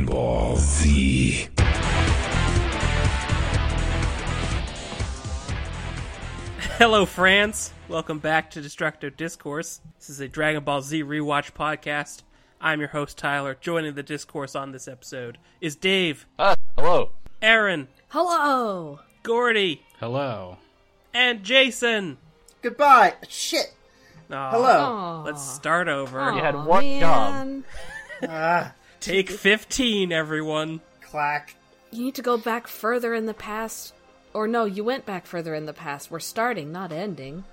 Dragon Ball Z. Hello, France. Welcome back to Destructive Discourse. This is a Dragon Ball Z rewatch podcast. I'm your host, Tyler. Joining the discourse on this episode is Dave. Hello. Aaron. Hello. Gordy. Hello. And Jason. Goodbye. Shit. Aw, Hello. Let's start over. You had one job. Take 15, everyone. Clack. You need to go back further in the past. Or no, you went back further in the past. We're starting, not ending.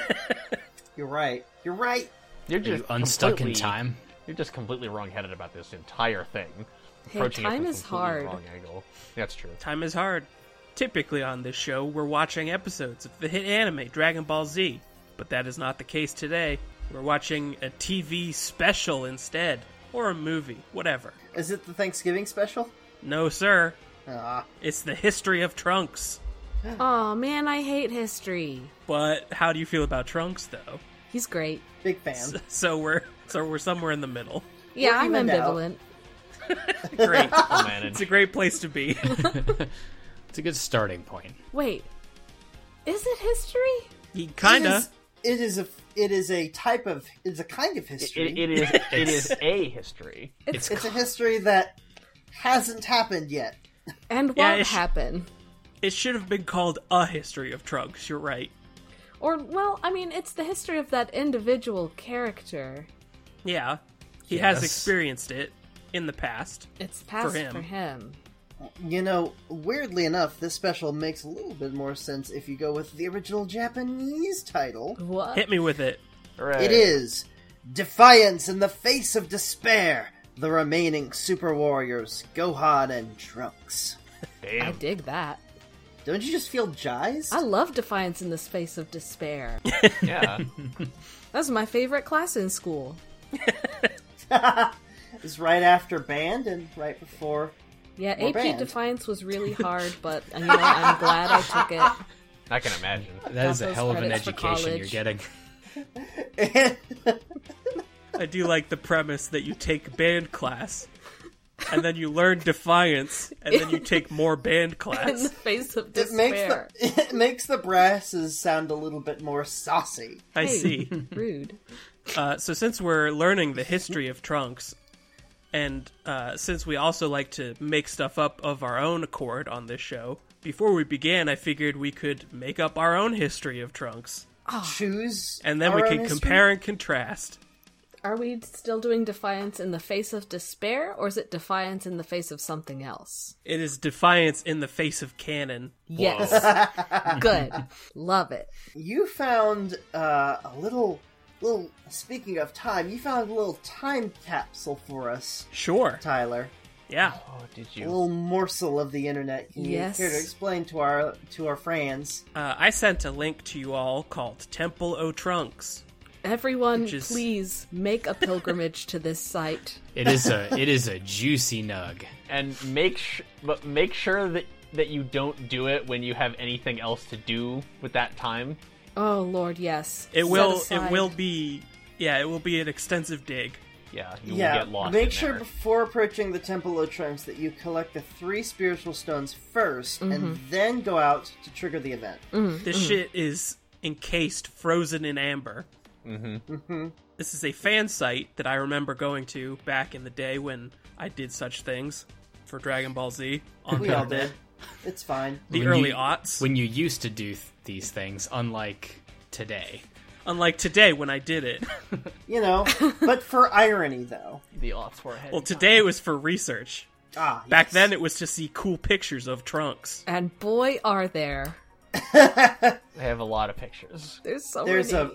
You're right. You're right. You're Are just you unstuck in time? You're just completely wrong-headed about this entire thing. Hey, Approaching it time from is completely hard. Wrong angle. That's true. Time is hard. Typically on this show, we're watching episodes of the hit anime Dragon Ball Z. But that is not the case today. We're watching a TV special instead. Or a movie. Whatever. Is it the Thanksgiving special? No, sir. Ah. It's the history of Trunks. Oh man, I hate history. But how do you feel about Trunks, though? He's great. Big fan. So we're somewhere in the middle. Yeah, We're I'm evened out. ambivalent. Great. Well managed. It's a great place to be. It's a good starting point. Wait, is it history? Kinda. It is a kind of history. It is a history. It's It's a history that hasn't happened yet. and Yeah, won't it sh- happen. It should have been called A History of Trunks. You're right. Or well, I mean, it's the history of that individual character. Yeah. He has Yes. experienced it in the past. It's past him. for him. You know, weirdly enough, this special makes a little bit more sense if you go with the original Japanese title. What? Hit me with it. Hooray. It is Defiance in the Face of Despair. The remaining Super Warriors, Gohan and Trunks. I Damn. dig that. Don't you just feel jazzed? I love Defiance in the Space of Despair. Yeah. That was my favorite class in school. It's right after Band and right before. Yeah, More AP band. Defiance was really hard, but you know, I'm glad I took it. I can imagine. That is a those hell of an credits for education you're college. getting. I do like the premise that you take band class, and then you learn Defiance, and then you take more band In the class. face of It makes despair. it makes the brasses sound a little bit more saucy. I Hey, see. Rude. So since we're learning the history of Trunks, and since we also like to make stuff up of our own accord on this show, before we began, I figured we could make up our own history of Trunks. Choose, And then our we own could history? compare and contrast. Are we still doing Defiance in the face of despair, or is it Defiance in the face of something else? It is Defiance in the face of canon. Yes. Good. Love it. You found a little. Speaking of time, you found a little time capsule for us, Sure. Tyler. Yeah. Oh, did A you? little morsel of the internet. Can Yes. you care to explain to our fans? I sent a link to you all called Temple O Trunks. Everyone, Which is- please make a pilgrimage to this site. It is a juicy nug. And make sure that you don't do it when you have anything else to do with that time. Oh Lord, yes. It Set will aside. be an extensive dig. Yeah, you will Yeah, get lost. make in sure there. before approaching the Temple of Trunks that you collect the 3 spiritual stones first, and then go out to trigger the event. This shit is encased, frozen in amber. This is a fan site that I remember going to back in the day when I did such things for Dragon Ball Z on We the all internet. did. It's fine. The When early you- aughts. When you used to do these things, unlike today. Unlike today when I did it. You know, but for irony, though. The aughts were ahead. Well, today it was for research. Back Yes. then it was to see cool pictures of Trunks. And boy, are there. They have a lot of pictures. There's so There's many.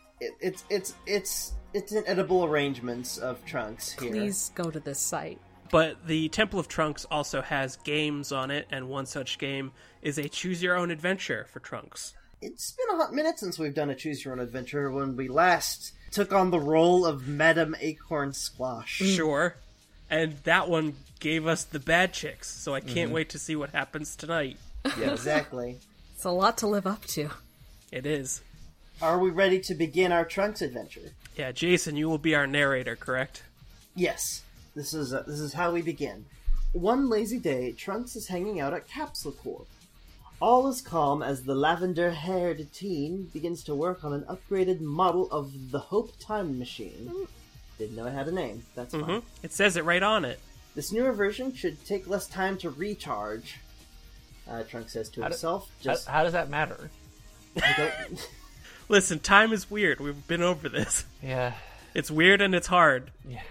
it's in edible arrangements of Trunks here. Please go to this site. But the Temple of Trunks also has games on it, and one such game is a Choose Your Own Adventure for Trunks. It's been a hot minute since we've done a Choose Your Own Adventure when we last took on the role of Madame Acorn Squash. Sure. And that one gave us the bad chicks, so I can't wait to see what happens tonight. Yeah, exactly. It's a lot to live up to. It is. Are we ready to begin our Trunks adventure? Yeah, Jason, you will be our narrator, correct? Yes. This is how we begin. One lazy day, Trunks is hanging out at Capsule Corp. All is calm as the lavender-haired teen begins to work on an upgraded model of the Hope Time Machine. Didn't know it had a name. That's fine. It says it right on it. This newer version should take less time to recharge. Trunks says to himself. How does that matter? I don't... Listen, time is weird. We've been over this. Yeah. It's weird and it's hard.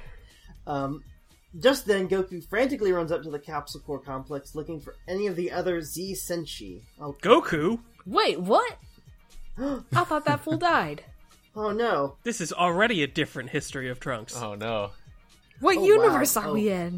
Just then, Goku frantically runs up to the Capsule Core complex looking for any of the other Z Senshi. Oh, Goku? Wait, what? I thought that fool died. oh no. This is already a different history of Trunks. Oh no. What Oh, universe wow. are we in?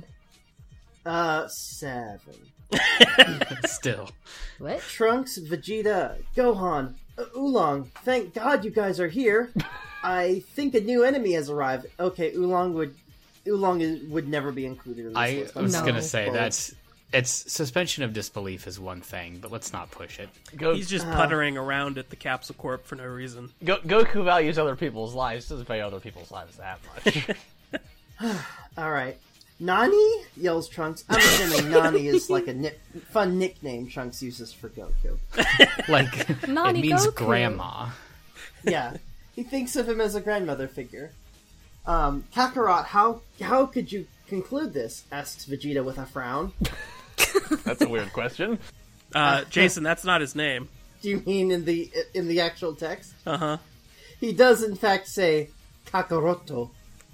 7. Still. What? Trunks, Vegeta, Gohan, Oolong. Thank God you guys are here. I think a new enemy has arrived. Okay, Oolong would never be included in this I list. was No. gonna say Well, it's suspension of disbelief is one thing, but let's not push it. He's just puttering around at the Capsule Corp for no reason. Goku values other people's lives. Doesn't value other people's lives that much. All right. Nani? Yells Trunks. I'm assuming Nani is like a fun nickname Trunks uses for Goku. Like Nani it means Goku. grandma. Yeah. He thinks of him as a grandmother figure. Kakarot, how could you conclude this? Asks Vegeta with a frown. That's a weird question. Jason, that's not his name. Do you mean in the actual text? Uh-huh. He does in fact say Kakaroto.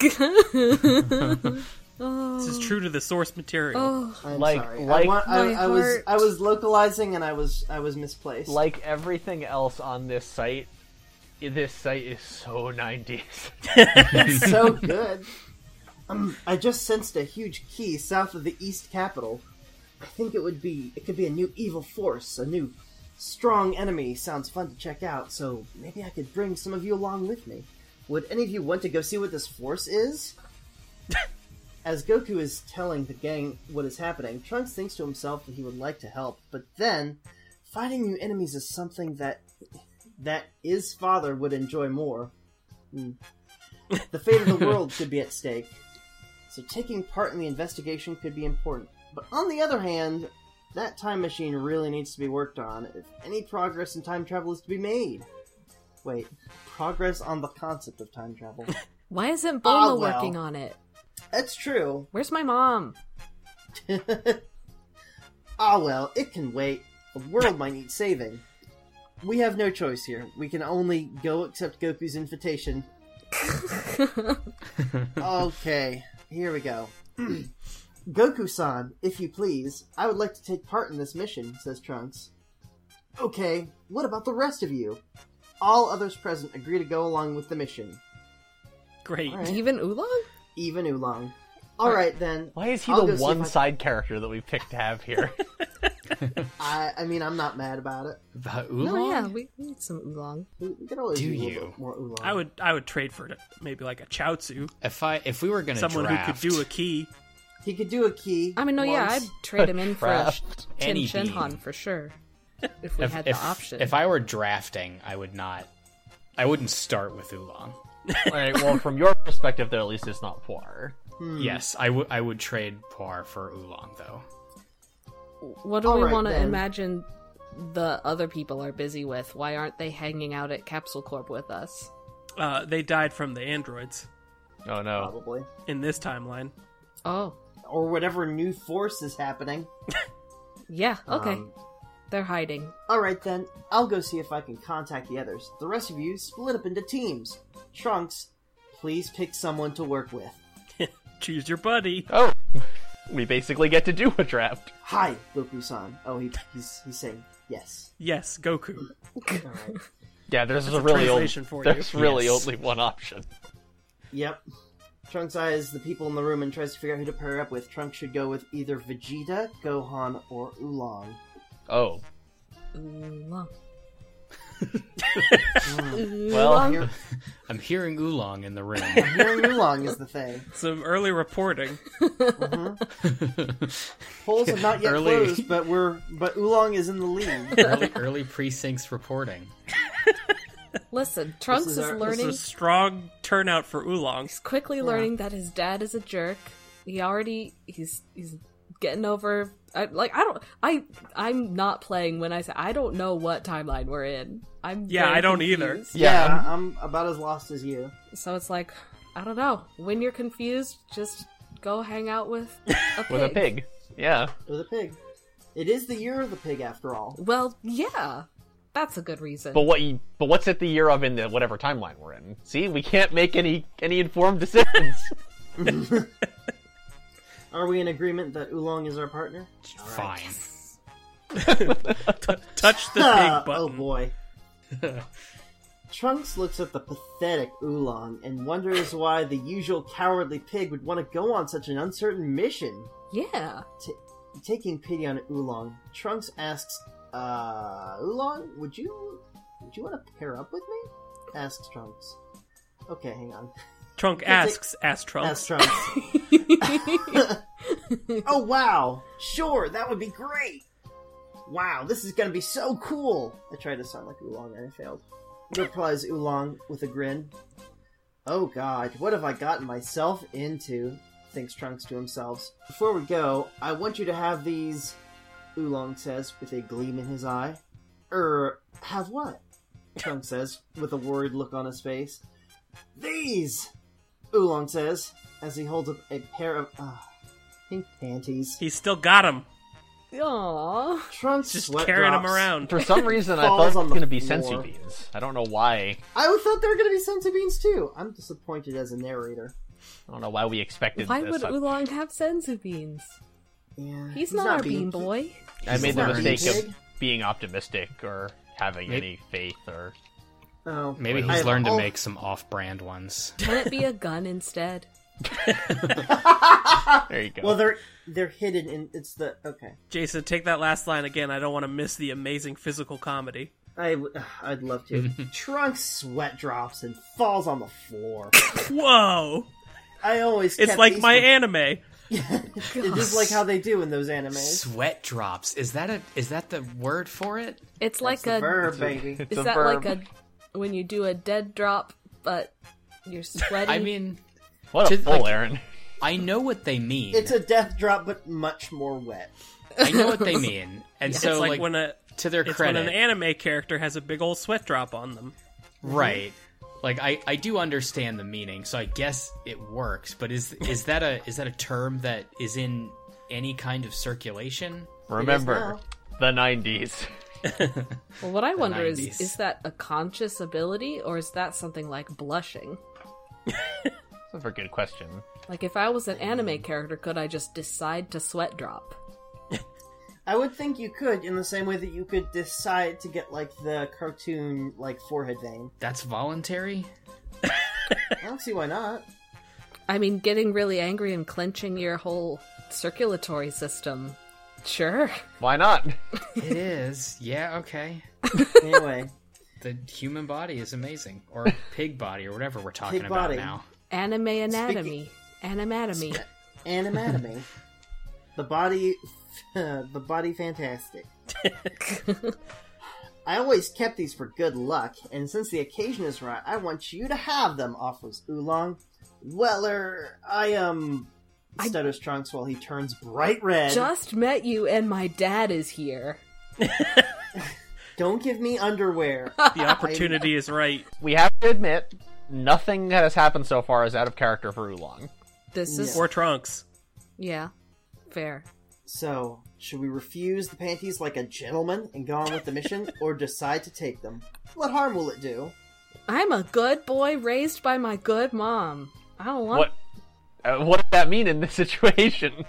This is true to the source material. I'm Like- sorry. like- I was localizing and I was misplaced. Like everything else on this site is so 90s. It's so good. I just sensed a huge key south of the East Capital. I think it could be a new evil force, a new strong enemy. Sounds fun to check out, so maybe I could bring some of you along with me. Would any of you want to go see what this force is? As Goku is telling the gang what is happening, Trunks thinks to himself that he would like to help, but then, fighting new enemies is something that his father would enjoy more. The fate of the world could be at stake, so taking part in the investigation could be important. But on the other hand, that time machine really needs to be worked on if any progress in time travel is to be made. Wait, progress on the concept of time travel. Why isn't Ah, Bulma well. working on it? That's true. Where's my mom? Ah well, it can wait. The world might need saving. We have no choice here. We can only go accept Goku's invitation. Okay, here we go. Goku-san, if you please, I would like to take part in this mission, says Trunks. Okay, what about the rest of you? All others present agree to go along with the mission. Great. All right. Even Oolong? Even Oolong. Alright then. Why is he I'll the go see one if I- side character that we picked to have here? I mean, I'm not mad about it. About No, Oolong? yeah, we need some Oolong. We can always Do use a you? little bit more Oolong. I would trade for maybe like a Chaozu. If we were gonna Someone draft who could do a key. He could do a key. I mean, no, yeah, I'd once. trade him in for a Craft. Chin Any Shinhan bean. for sure. If we had the option. if I were drafting, I wouldn't start with Oolong. Alright, well, from your perspective, there at least it's not poor. Yes, I would trade Poir for Oolong though. What do we Alright, want to then. imagine the other people are busy with? Why aren't they hanging out at Capsule Corp with us? They died from the androids Oh no. Probably. in this timeline. Oh, Or whatever new force is happening. yeah, okay. Um, They're hiding. Alright then, I'll go see if I can contact the others. The rest of you split up into teams. Trunks, please pick someone to work with. Choose your buddy. Oh, we basically get to do a draft. Hi, Goku-san. Oh, he's saying yes. Yes, Goku. Alright. Yeah, there's That's a really translation for you. there's really Yes. only one option. Yep. Trunks eyes the people in the room and tries to figure out who to pair up with. Trunks should go with either Vegeta, Gohan, or Oolong. Oh, Oolong. well, Here, I'm hearing Oolong in the room. hearing Oolong is the thing. Some early reporting. Polls have not yet Early. closed, but Oolong is in the lead. early precincts reporting. Listen, Trunks is is, our- This learning. is a strong turnout for Oolong. He's quickly learning that his dad is a jerk. He's getting over. I'm not playing when I say I don't know what timeline we're in. I don't either. confused. Yeah, I'm about as lost as you. So it's like, I don't know. When you're confused, just go hang out with a pig. With a pig. Yeah. With a pig. It is the year of the pig, after all. Well, yeah, that's a good reason. But what's it the year of in the whatever timeline we're in? See, we can't make any informed decisions. Are we in agreement that Oolong is our partner? Fine. Touch the pig button. Oh boy. Trunks looks at the pathetic Oolong and wonders why the usual cowardly pig would want to go on such an uncertain mission. Yeah. Taking pity on Oolong, Trunks asks, Oolong, would you want to pair up with me? Asks Trunks. Okay, hang on. Trunk asks Trunks. Asks Trunks. Oh, wow. Sure, that would be great. Wow, this is gonna be so cool. I tried to sound like Oolong and I failed. Replies Oolong with a grin. Oh god, what have I gotten myself into? Thinks Trunks to himself. Before we go, I want you to have these, Oolong says with a gleam in his eye. Have what? Trunks says with a worried look on his face. These, Oolong says as he holds up a pair of pink panties. He's still got him. Aww. Trunks Just sweat carrying him drops. around. For some reason, I Falls thought it on was the going to be floor. sensu beans. I don't know why. I thought there were going to be sensu beans too. I'm disappointed as a narrator. I don't know why we expected Why this. would Oolong have senzu beans? Yeah, He's not our bean boy. I made the not mistake big. of being optimistic or having any faith or... Oh, Maybe I- he's learned to oh, make some off-brand ones. Can it be a gun instead? There you go. Well, they're hidden in. It's the okay. Jason, take that last line again. I don't want to miss the amazing physical comedy. I'd love to. Trunks sweat drops and falls on the floor. Whoa! I always. It's kept like these my for- anime. It is like how they do in those animes. Sweat drops. Is that the word for it? It's That's like the a. verb, baby. It's Is a that verb. like a when you do a dead drop, but you're sweaty? I mean, What a to- fool, like- Aaron. I know what they mean. It's a death drop, but much more wet. I know what they mean, and so It's like like when to their it's credit, when an anime character has a big old sweat drop on them. right? Like I do understand the meaning, so I guess it works. But is that a term that is in any kind of circulation? Remember, the 90s. Well, what I wonder 90s. is that a conscious ability, or is that something like blushing? That's a very good question. Like, if I was an anime character, could I just decide to sweat drop? I would think you could, in the same way that you could decide to get like the cartoon like forehead vein. That's voluntary? I don't see why not. I mean, getting really angry and clenching your whole circulatory system. Sure. Why not? It is. Yeah, okay. Anyway, The human body is amazing. Or pig body, or whatever we're talking Pig about body. now. Anime anatomy. Animatomy. anatomy. The body fantastic. I always kept these for good luck, and since the occasion is right, I want you to have them, offers Oolong. Weller, stutters Trunks while he turns bright red. Just met you and my dad is here. Don't give me underwear. The opportunity is right. We have to admit, nothing that has happened so far is out of character for Oolong. This is... Or Trunks. Yeah. Fair. So, should we refuse the panties like a gentleman and go on with the mission, or decide to take them? What harm will it do? I'm a good boy raised by my good mom. I don't want... What does that mean in this situation?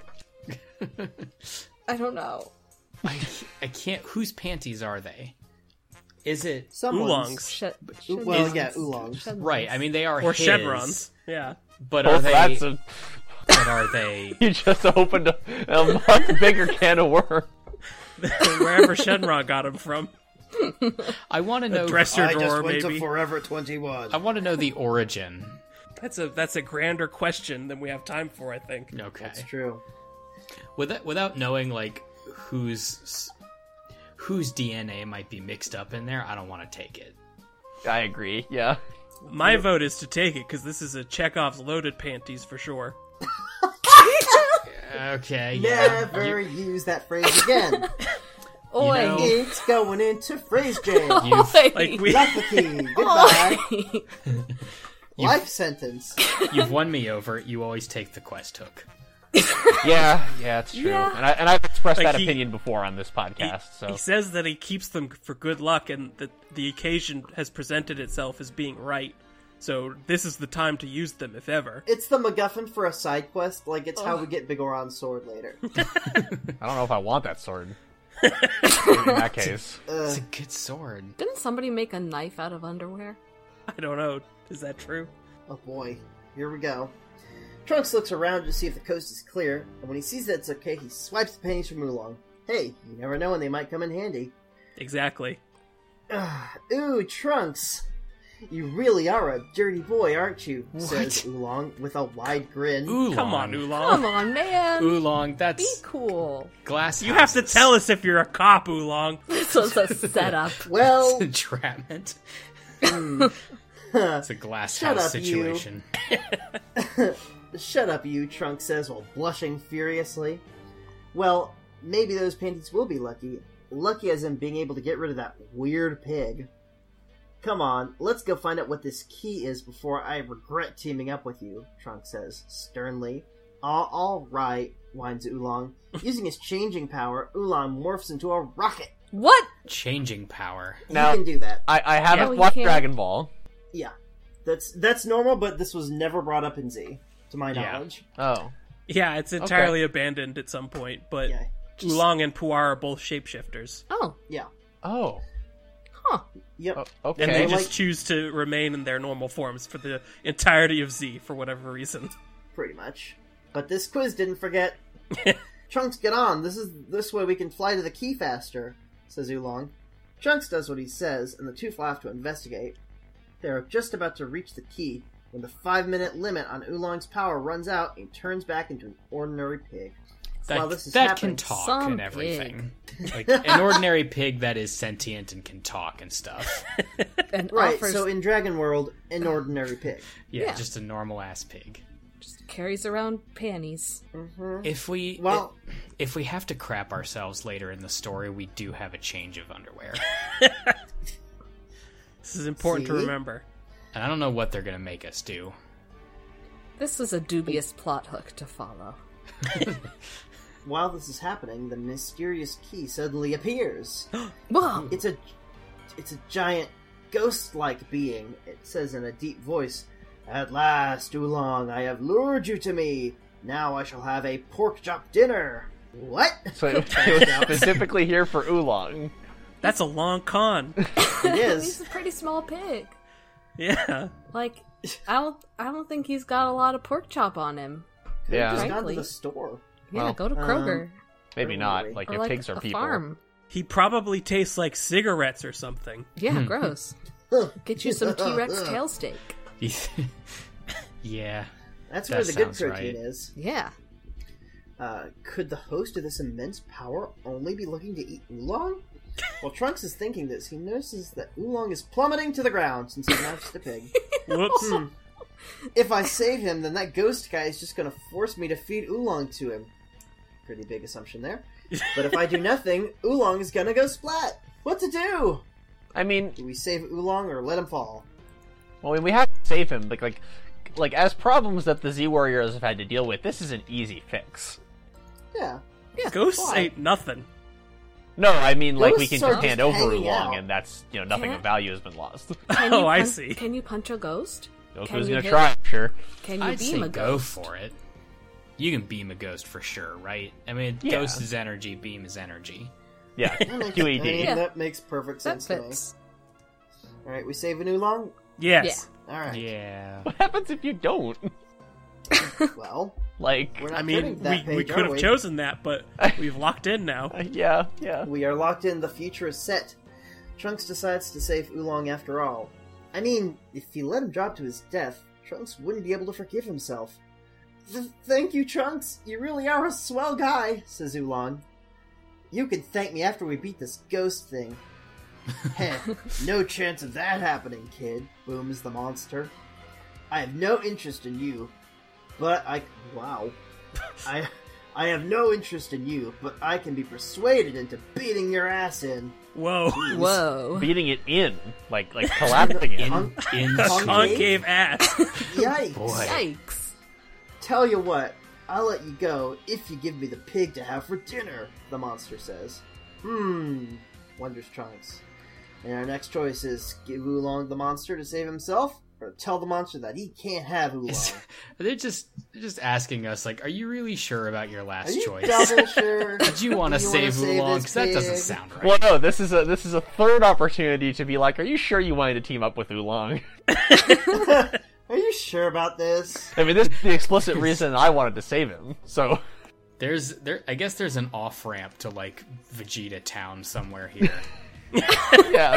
I don't know. I can't. Whose panties are they? Is it Oolong's. Oolong's. right? I mean, they are Or his, Shenron's. Yeah. But Well, are they? that's a, But are they? you just opened a much bigger can of worms. Wherever Shenron got him from. I want to know. Dresser drawer, maybe. Forever 21. I want to know the origin. That's a grander question than we have time for, I think. Okay. That's true. Without knowing like whose DNA might be mixed up in there, I don't want to take it. I agree, yeah. My vote is to take it, because this is a Chekhov's loaded panties for sure. Okay, yeah. Never use that phrase again. Oi. know- It's going into phrase jail. Oi. Like we, Lock the key. Goodbye. Oi. Life sentence. You've won me over. You always take the quest hook. Yeah, it's true. Yeah. And I've expressed Like that he- opinion before on this podcast. So he says that he keeps them for good luck, and that the occasion has presented itself as being right. So this is the time to use them, if ever. It's the MacGuffin for a side quest. Like, it's how we get Big Oron's sword later. I don't know if I want that sword. In that case, It's a good sword. Didn't somebody make a knife out of underwear? I don't know. Is that true? Oh boy. Here we go. Trunks looks around to see if the coast is clear, and when he sees that it's okay, he swipes the pennies from Oolong. Hey, you never know when they might come in handy. Exactly. Ooh, Trunks! You really are a dirty boy, aren't you? Says Oolong with a wide grin. Oolong. Come on, Come Oolong. on, man. Oolong, Be that's cool. glass. You have to houses. tell us if you're a cop, Oolong. This was a setup. Well, Entrapment. It's a glass Shut house up, you. situation. shut up, you, Trunks says while blushing furiously. Well, maybe those panties will be lucky. Lucky as in being able to get rid of that weird pig. Come on, let's go find out what this key is before I regret teaming up with you, Trunks says, sternly. All right, whines Oolong. Using his changing power, Oolong morphs into a rocket. What? Changing power. Now- he can do that. I haven't he watched can. Dragon Ball. Yeah. That's normal, but this was never brought up in Z, to my Yeah. knowledge. Oh, Yeah, it's entirely abandoned at some point, but Yeah. Oolong and Puar are both shapeshifters. Oh, Yeah. oh, huh. Yep. okay. And they Okay. just choose to remain in their normal forms for the entirety of Z, for whatever reason. Pretty much. But this quiz didn't forget. Trunks, get on. This way we can fly to the key faster, says Oolong. Trunks does what he says, and the two fly off to investigate. They are just about to reach the key when the 5-minute limit on Oolong's power runs out and he turns back into an ordinary pig. While this is That happening, can talk Some and everything. Like an ordinary pig that is sentient and can talk and stuff. And Right, offers, so in Dragon World, an ordinary pig. Yeah, Yeah. just a normal ass pig. just carries around panties. If we Well- if we have to crap ourselves later in the story, we do have a change of underwear. This is important to See? remember. And I don't know what they're gonna make us do. This was a dubious plot hook to follow. While this is happening, the mysterious key suddenly appears. Whoa! It's a giant ghost-like being. It says in a deep voice, "At last, Oolong, I have lured you to me. Now I shall have a pork chop dinner." What? So it was specifically here for Oolong. That's a long con. It He's is. a pretty small pig. Yeah. Like, I don't think he's got a lot of pork chop on him. Yeah, He's gone to Frankly. the store. Yeah, Well, go to Kroger. maybe not. Like or if like pigs are a people. farm. He probably tastes like cigarettes or something. Yeah, gross. Get you some T-Rex tail steak. Yeah. That's That where the good sounds protein right. is. Yeah. Could the host of this immense power only be looking to eat Oolong? While Trunks is thinking this, he notices that Oolong is plummeting to the ground since he's not just a pig. Whoops. If I save him, then that ghost guy is just going to force me to feed Oolong to him. Pretty big assumption there. But if I do nothing, Oolong is going to go splat. What to do? I mean, Do we save Oolong or let him fall? well, we have to save him. Like as problems that the Z Warriors have had to deal with, this is an easy fix. Yeah. Ghosts Why? ain't nothing. No, I mean, like, we can Ghosts are just hand just over hanging Oolong, out. and that's, nothing Yeah. of value has been lost. Can Oh, you I pun- see. Can you punch a ghost? Can Goku's you gonna hit- try, I'm sure. Can you I'd beam say a go ghost? for it. You can beam a ghost for sure, right? I mean, Yeah. ghost is energy, beam is energy. Yeah, I mean, QED. Yeah. that makes perfect That sense to me. fits. Alright, we save an Oolong? Yes. Alright. Yeah. What happens if you don't? Well, Like, we're not I getting mean, to that we page, could are have we? chosen that, but we've locked in now. yeah. We are locked in. The future is set. Trunks decides to save Oolong after all. I mean, if he let him drop to his death, Trunks wouldn't be able to forgive himself. Thank you, Trunks. You really are a swell guy, says Oolong. You can thank me after we beat this ghost thing. Heh, no chance of that happening, kid, booms the monster. I have no interest in you, but wow. I I have no interest in you, but I can be persuaded into beating your ass in. Whoa. Whoa. Beating it in, like collapsing it. In Concave ass. Yikes. Boy. Yikes. Tell you what, I'll let you go if you give me the pig to have for dinner, the monster says. Wonders Trunks. And our next choice is give Oolong the monster to save himself, or tell the monster that he can't have Oolong. They're just asking us, like, are you really sure about your Are last you choice? double sure? Did you want to You wanna save save Oolong? this Because that doesn't pig? sound right. Well, no, this is a third opportunity to be like, are you sure you wanted to team up with Oolong? Are you sure about this? I mean, this is the explicit reason I wanted to save him. So, I guess there's an off ramp to like Vegeta Town somewhere here. yeah.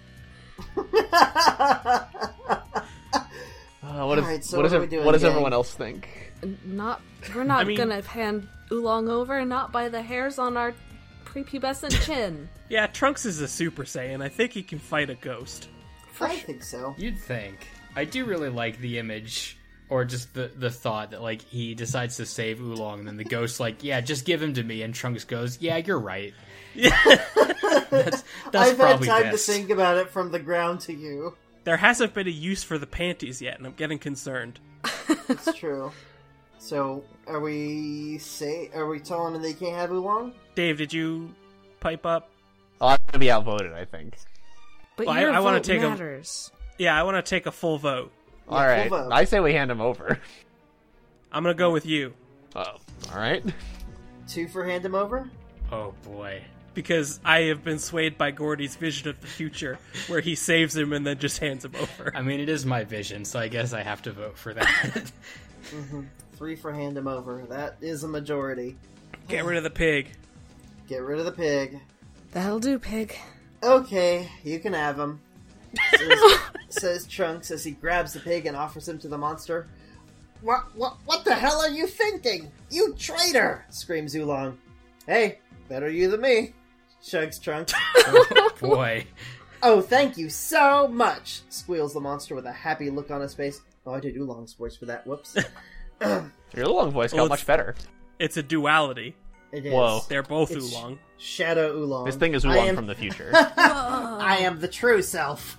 What Alright, so what are we doing, does gang? everyone else think? We're not I mean- gonna hand Oolong over, not by the hairs on our prepubescent chin. Yeah, Trunks is a Super Saiyan. I think he can fight a ghost. I think so. You'd think. I do really like the image, or just the thought that like he decides to save Oolong, and then the ghost like, yeah, just give him to me, and Trunks goes, yeah, you're right. That's I've had probably time best. to think about it from the ground to you. There hasn't been a use for the panties yet, and I'm getting concerned. It's true. So, are we telling them they can't have Oolong? Dave, did you pipe up? Oh, I'm gonna be outvoted, I think. But Well, your I wanna vote take a- matters. Yeah, I want to take a full vote. Yeah, All right, full vote. I say we hand him over. I'm gonna go with you. Oh, all right. 2 for hand him over? Oh boy. Because I have been swayed by Gordy's vision of the future, where he saves him and then just hands him over. I mean, it is my vision, so I guess I have to vote for that. 3 for hand him over. That is a majority. Get rid of the pig. Get rid of the pig. That'll do, pig. Okay, you can have him. Says Trunks as he grabs the pig and offers him to the monster. What the hell are you thinking? You traitor! Screams Oolong. Hey, better you than me, shugs Trunks. Oh boy. Oh, thank you so much, squeals the monster with a happy look on his face. Oh, I did Oolong's voice for that. Whoops. Your Oolong voice got Well, much better. It's a duality. It is. Whoa. They're both It's- Oolong. Shadow Oolong. This thing is I Oolong am- from the future. I am the true self.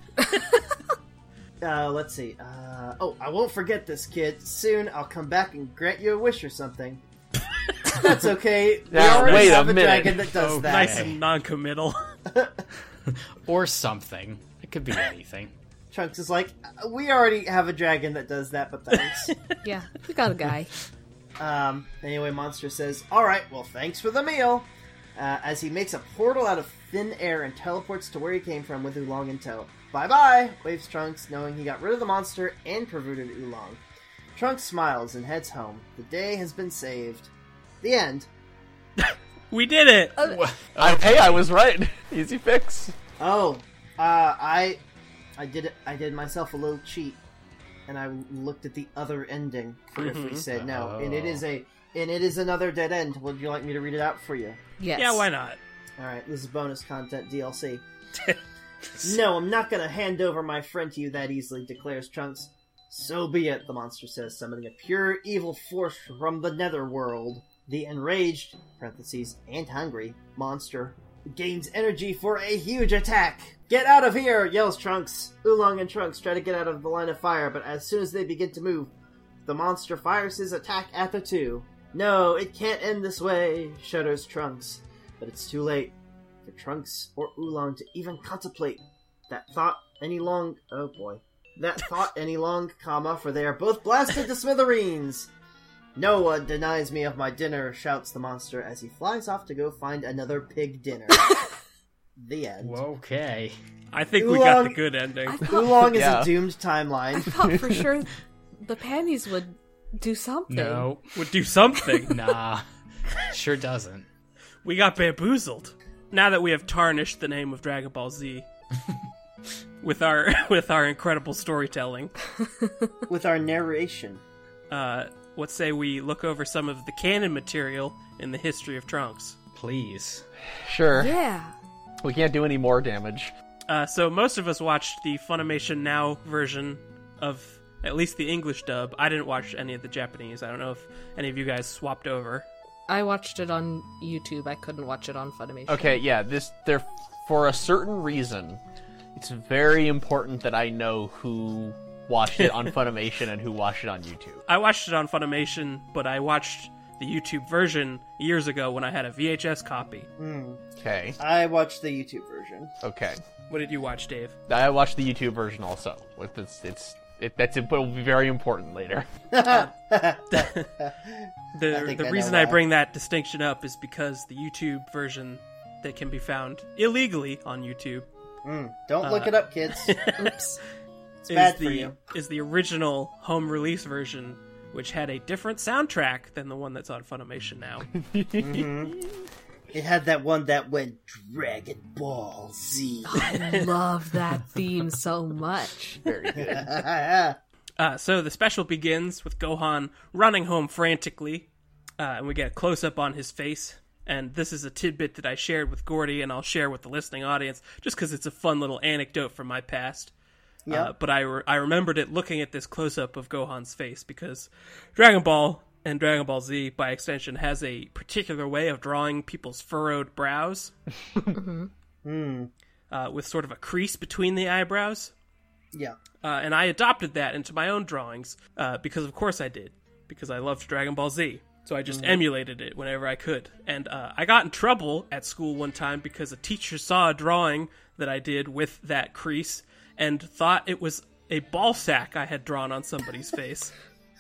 Let's see. I won't forget this, kid. Soon I'll come back and grant you a wish or something. That's okay. We Now, already wait a have a minute. dragon that does Okay. that. Nice and non-committal. Or something. It could be anything. Trunks is like, we already have a dragon that does that, but thanks. Yeah, we got a guy. Anyway, Monster says, alright, well, thanks for the meal. As he makes a portal out of thin air and teleports to where he came from with Oolong in tow. Bye-bye, waves Trunks, knowing he got rid of the monster and perverted Oolong. Trunks smiles and heads home. The day has been saved. The end. We did it! Hey, I was right. Easy fix. Oh, I did myself a little cheat, and I looked at the other ending for if we said no, and it is another dead end. Would you like me to read it out for you? Yes. Yeah, why not? All right, this is bonus content DLC. No, I'm not gonna hand over my friend to you that easily, declares Trunks. So be it, the monster says, summoning a pure evil force from the netherworld. The enraged, parentheses, and hungry, monster gains energy for a huge attack. Get out of here, yells Trunks. Oolong and Trunks try to get out of the line of fire, but as soon as they begin to move, the monster fires his attack at the two. No, it can't end this way, shudders Trunks. But it's too late for Trunks or Oolong to even contemplate that thought any long... Oh boy. That thought any long, for they are both blasted to smithereens. No one denies me of my dinner, shouts the monster as he flies off to go find another pig dinner. The end. Okay. I think we got the Oolong- good ending. Oolong is Yeah. a doomed I timeline. thought for sure the panties would do something. No. Would do something. Nah. Sure doesn't. We got bamboozled. Now that we have tarnished the name of Dragon Ball Z with our incredible storytelling, With our narration. let's say we look over some of the canon material in the history of Trunks. Please. Sure. Yeah. We can't do any more damage. So most of us watched the Funimation Now version of at least the English dub. I didn't watch any of the Japanese. I don't know if any of you guys swapped over. I watched it on YouTube. I couldn't watch it on Funimation. Okay, yeah, there for a certain reason, it's very important that I know who watched it on Funimation and who watched it on YouTube. I watched it on Funimation, but I watched the YouTube version years ago when I had a VHS copy. Okay. I watched the YouTube version. Okay. What did you watch, Dave? I watched the YouTube version also. It will be very important later. The think I reason know I why. bring that distinction up is because the YouTube version that can be found illegally on YouTube Don't look it up, kids. Oops. It's bad for the you. is the original home release version, which had a different soundtrack than the one that's on Funimation now. It had that one that went Dragon Ball Z. I love that theme so much. Very good. So the special begins with Gohan running home frantically, and we get a close-up on his face. And this is a tidbit that I shared with Gordy, and I'll share with the listening audience, just because it's a fun little anecdote from my past. Yep. But I remembered it looking at this close-up of Gohan's face, because Dragon Ball, and Dragon Ball Z, by extension, has a particular way of drawing people's furrowed brows. With sort of a crease between the eyebrows. Yeah. And I adopted that into my own drawings, because of course I did, because I loved Dragon Ball Z. So I just emulated it whenever I could. And I got in trouble at school one time because a teacher saw a drawing that I did with that crease and thought it was a ball sack I had drawn on somebody's face.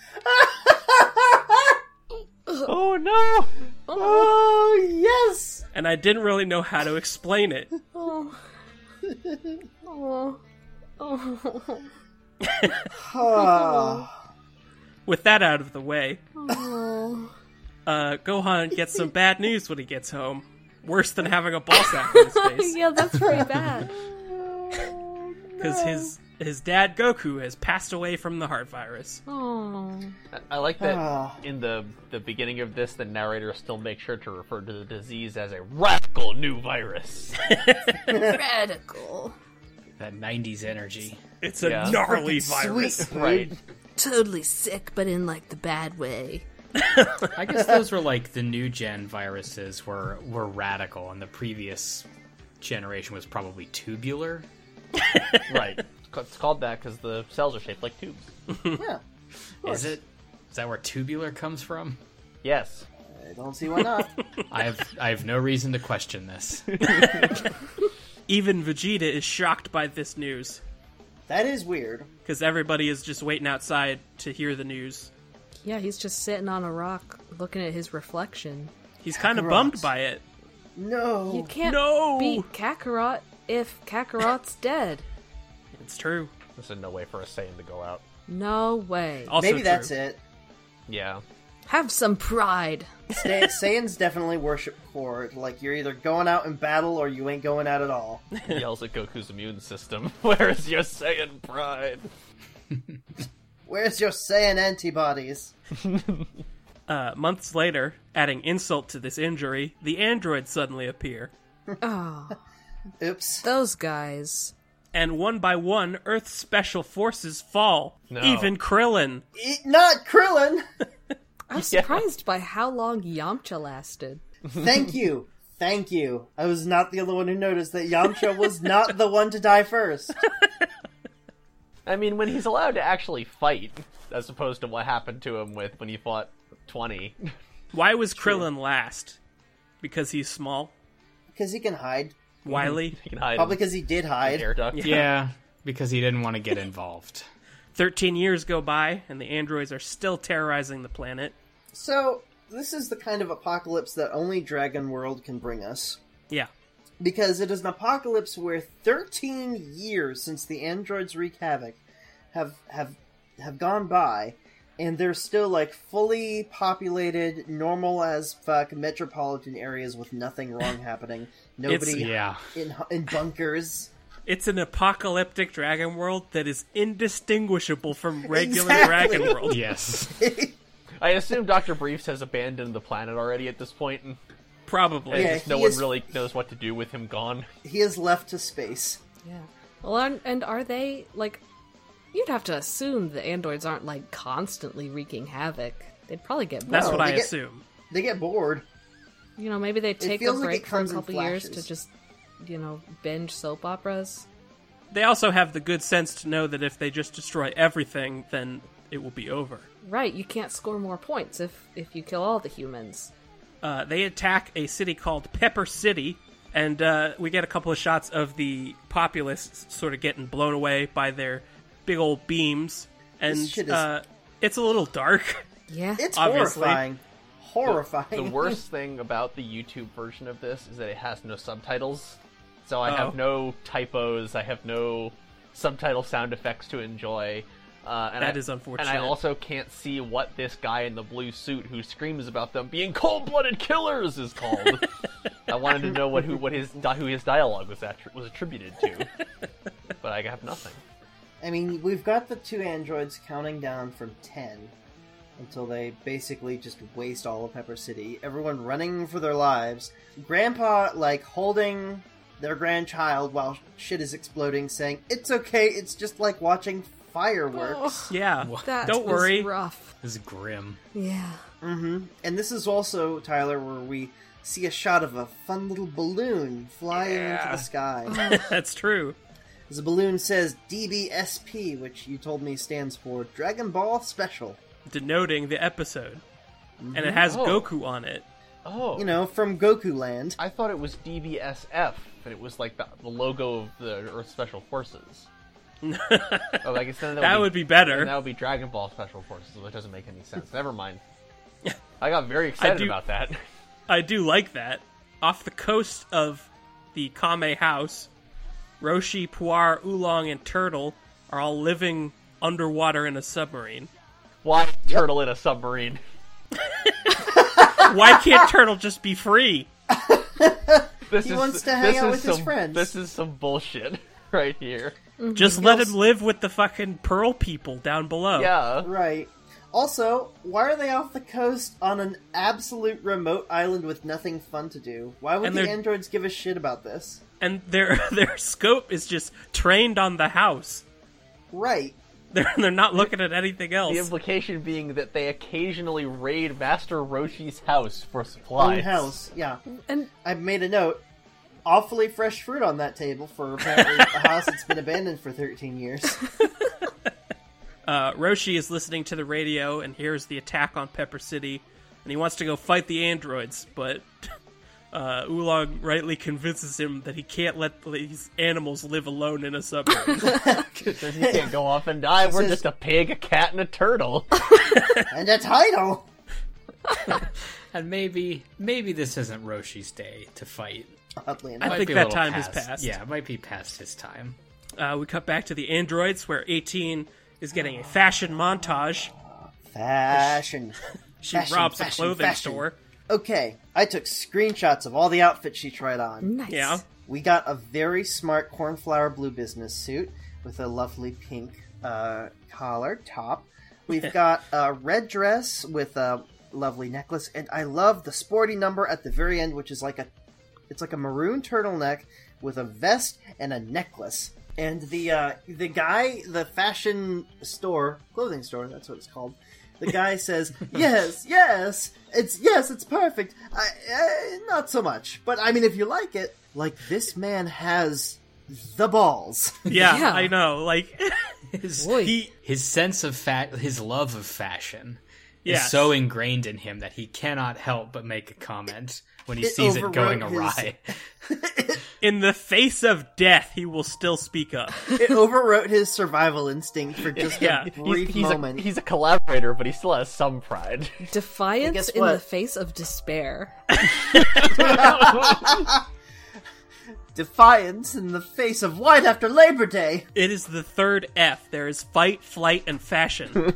Oh no! Oh, yes! And I didn't really know how to explain it. Oh. Oh. Oh. With that out of the way, Oh. Gohan gets some bad news when he gets home. Worse than having a ball sack in his face. Yeah, that's pretty bad. Because his dad, Goku, has passed away from the heart virus. Oh. I like that in the beginning of this, the narrator still makes sure to refer to the disease as a radical new virus. Radical. That 90s energy. It's a Yeah. gnarly Sweet. virus. Right. Totally sick, but in like the bad way. I guess those were like the new gen viruses were radical, and the previous generation was probably tubular. Right. It's called that because the cells are shaped like tubes. Yeah. Is it? Is that where tubular comes from? Yes. I don't see why not. I have no reason to question this. Even Vegeta is shocked by this news, That is weird. because everybody is just waiting outside to hear the news. Yeah, he's just sitting on a rock looking at his reflection. He's kind of Kakarot. bummed by it. No. You can't No! beat Kakarot if Kakarot's dead. It's true. There's no way for a Saiyan to go out. No way. Also Maybe true. that's it. Yeah. Have some pride. Saiyans definitely worship Horde. Like, you're either going out in battle or you ain't going out at all. He yells at Goku's immune system. Where is your Saiyan pride? Where's your Saiyan antibodies? Months later, adding insult to this injury, the androids suddenly appear. Oh, Oops. those guys. And one by one, Earth's special forces fall. No. Even Krillin. Not Krillin! I'm surprised by how long Yamcha lasted. Thank you. Thank you. I was not the only one who noticed that Yamcha was not the one to die first. I mean, when he's allowed to actually fight, as opposed to what happened to him when he fought 20. Why was Krillin last? Because he's small? Because he can hide. Wily? He can hide Probably in because he did the hide. air duct. Yeah, because he didn't want to get involved. 13 years go by, and the androids are still terrorizing the planet. So, this is the kind of apocalypse that only Dragon World can bring us. Yeah. Because it is an apocalypse where 13 years since the androids wreak havoc have gone by, and they're still like fully populated, normal as fuck metropolitan areas with nothing wrong happening. Nobody Yeah. in bunkers. It's an apocalyptic Dragon World that is indistinguishable from regular Exactly. Dragon World. Yes. I assume Dr. Briefs has abandoned the planet already at this point, and Probably. Yeah. just no he one is- really knows what to do with him gone. He is left to space. Yeah. Well, and are they, like... You'd have to assume the androids aren't, like, constantly wreaking havoc. They'd probably get bored. That's what I they get- assume. They get bored. You know, maybe they take a feels like break it for a comes in couple years to flashes. just, binge soap operas. They also have the good sense to know that if they just destroy everything, then it will be over. Right, you can't score more points if you kill all the humans. They attack a city called Pepper City, and we get a couple of shots of the populace sort of getting blown away by their big old beams. And This shit is- it's a little dark. Yeah. It's Obviously. horrifying. Horrifying. The worst thing about the YouTube version of this is that it has no subtitles. So I Oh. have no typos, I have no subtitle sound effects to enjoy. That is unfortunate. And I also can't see what this guy in the blue suit who screams about them being cold-blooded killers is called. I wanted to know who his dialogue was attributed to, but I have nothing. I mean, we've got the two androids counting down from 10 until they basically just waste all of Pepper City. Everyone running for their lives. Grandpa, holding their grandchild while shit is exploding, saying, "It's okay, it's just like watching fireworks." Yeah, That don't was worry. rough. This is grim. Yeah. And this is also, Tyler, where we see a shot of a fun little balloon flying into the sky. That's true. The balloon says DBSP, which you told me stands for Dragon Ball Special. Denoting the episode. And it has Oh. Goku on it. Oh, You know, from Goku Land. I thought it was DBSF, but it was like the logo of the Earth Special Forces. Oh, I guess then That would be better. Then that would be Dragon Ball Special Forces, which doesn't make any sense. Never mind. I got very excited about that. I do like that. Off the coast of the Kame house, Roshi, Puar, Oolong, and Turtle are all living underwater in a submarine. Why turtle in a submarine? Why can't Turtle just be free? He wants to hang out with his friends. This is some bullshit right here. Just let him live with the fucking Pearl people down below. Yeah. Right. Also, why are they off the coast on an absolute remote island with nothing fun to do? Why would And the they're- androids give a shit about this? And their scope is just trained on the house. Right. They're not looking at anything else. The implication being that they occasionally raid Master Roshi's house for supplies. Own house. Yeah. And I made a note. Awfully fresh fruit on that table for apparently a house that's been abandoned for 13 years. Roshi is listening to the radio and hears the attack on Pepper City, and he wants to go fight the androids, but Oolong rightly convinces him that he can't let these animals live alone in a submarine. Says he can't go off and die. We're says- just a pig, a cat, and a turtle. And a title! And maybe this isn't Roshi's day to fight. Oddly I enough. Might think be a that little time has passed. Yeah, it might be past his time. We cut back to the androids, where 18 is getting a fashion montage. Fashion. She Fashion, robs a fashion, clothing fashion. store. Okay, I took screenshots of all the outfits she tried on. nice. Yeah. We got a very smart cornflower blue business suit with a lovely pink collar top. We've got a red dress with a lovely necklace, and I love the sporty number at the very end, which is like a maroon turtleneck with a vest and a necklace. And the guy, the fashion store, clothing store, that's what it's called. The guy says, yes, it's perfect. Not so much. But, I mean, if you like it, this man has the balls. Yeah, Yeah. I know. His Boy. his sense of his love of fashion Yes. is so ingrained in him that he cannot help but make a comment when he It sees it going overwrote away. In the face of death, he will still speak up. It overwrote his survival instinct for just Yeah, a brief moment. He's a collaborator, but he still has some pride. Defiance guess in what? the face of despair. Defiance in the face of white after Labor Day. It is the third F. There is fight, flight, and fashion.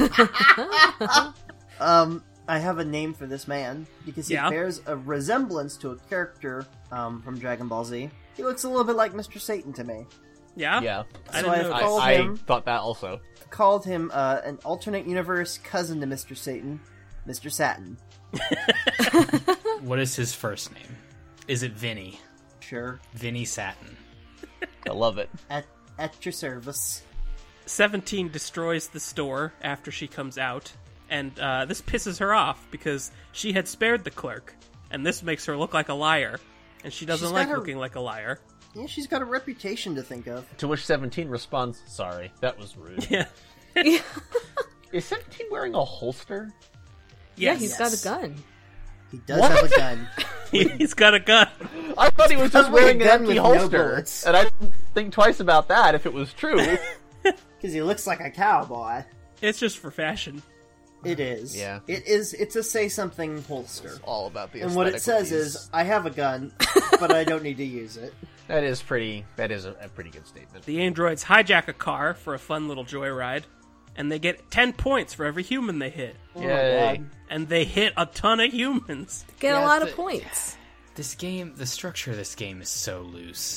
I have a name for this man because he Yeah? bears a resemblance to a character from Dragon Ball Z. He looks a little bit like Mr. Satan to me. Yeah? Yeah. I So didn't I've know. called I him- thought that also. Called him an alternate universe cousin to Mr. Satan, Mr. Satin. What is his first name? Is it Vinny? Sure, Vinny Satin. I love it. at your service. 17 destroys the store after she comes out. And this pisses her off because she had spared the clerk, and this makes her look like a liar. And she doesn't like looking like a liar. Yeah, she's got a reputation to think of. To which 17 responds, "Sorry, that was rude." Yeah. Is 17 wearing a holster? Yeah, Yes. he's got a gun. He does have a gun. He's got a gun. I thought he was just Probably a wearing an gun empty with no holster. bullets. And I didn't think twice about that if it was true. Because he looks like a cowboy. It's just for fashion. It is. Yeah. It is. It's a say-something holster. All about the And what it aesthetic of says these. is, I have a gun, but I don't need to use it. That is a pretty good statement. The androids hijack a car for a fun little joyride, and they get 10 points for every human they hit. Oh Yay. my god. And they hit a ton of humans. Get Yeah, a lot of the- points. This game, the structure of this game is so loose.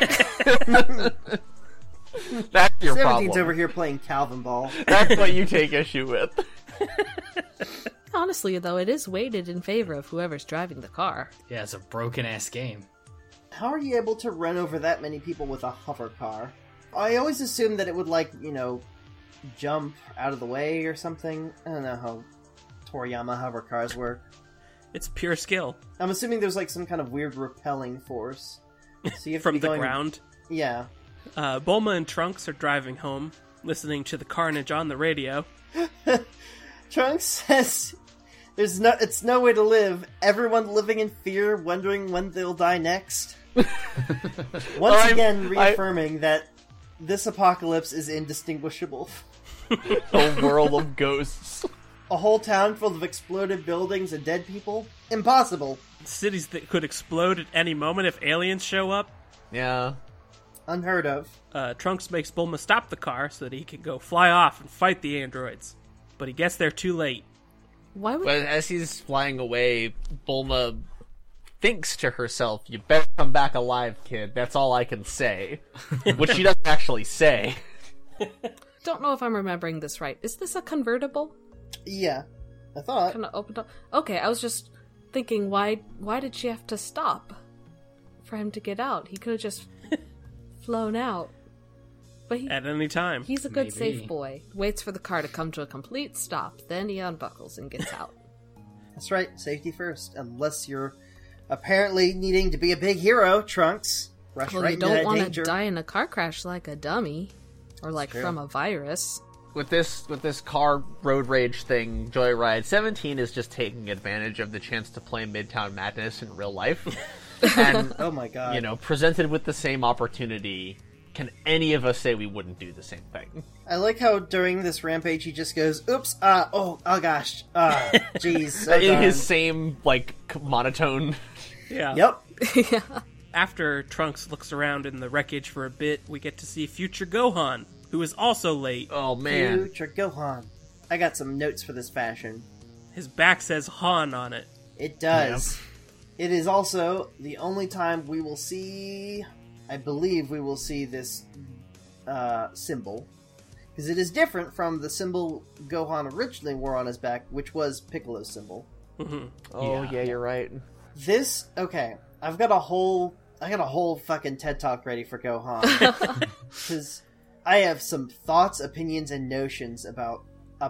That's your 17's problem. over here playing Calvin Ball. That's what you take issue with. Honestly, though, it is weighted in favor of whoever's driving the car. Yeah, it's a broken ass game. How are you able to run over that many people with a hover car? I always assumed that it would, like, jump out of the way or something. I don't know how Toriyama hover cars work. It's pure skill. I'm assuming there's, like, some kind of weird repelling force. So you have to From be the going... ground. Yeah. Bulma and Trunks are driving home, listening to the carnage on the radio. Trunks says it's no way to live. Everyone living in fear, wondering when they'll die next. Once again, reaffirming that this apocalypse is indistinguishable. A world of ghosts. A whole town full of exploded buildings and dead people? Impossible. Cities that could explode at any moment if aliens show up. Yeah. Unheard of. Trunks makes Bulma stop the car so that he can go fly off and fight the androids. But he gets there too late. Why would But as he's flying away, Bulma thinks to herself, "You better come back alive, kid. That's all I can say." Which she doesn't actually say. don't know if I'm remembering this right. Is this a convertible? Yeah. I thought. Kind of opened up. Okay, I was just thinking, why did she have to stop for him to get out? He could have just flown out. But At any time. he's a good Maybe. safe boy. Waits for the car to come to a complete stop, then he unbuckles and gets out. That's right. Safety first. Unless you're apparently needing to be a big hero, Trunks. Rush Well, right you into don't that want to danger. die in a car crash like a dummy, or like true. from a virus. With this car road rage thing, Joyride, 17 is just taking advantage of the chance to play Midtown Madness in real life. And, Oh my god. presented with the same opportunity, can any of us say we wouldn't do the same thing? I like how during this rampage he just goes, oops, oh gosh, jeez. so In darn." his same, monotone. Yeah. Yep. After Trunks looks around in the wreckage for a bit, we get to see future Gohan, who is also late. Oh, man. Future Gohan. I got some notes for this fashion. His back says Han on it. It does. It is also the only time we will see, I believe we will see this symbol. Because it is different from the symbol Gohan originally wore on his back, which was Piccolo's symbol. Oh, yeah, you're right. This, okay, I got a whole fucking TED Talk ready for Gohan. Because I have some thoughts, opinions, and notions about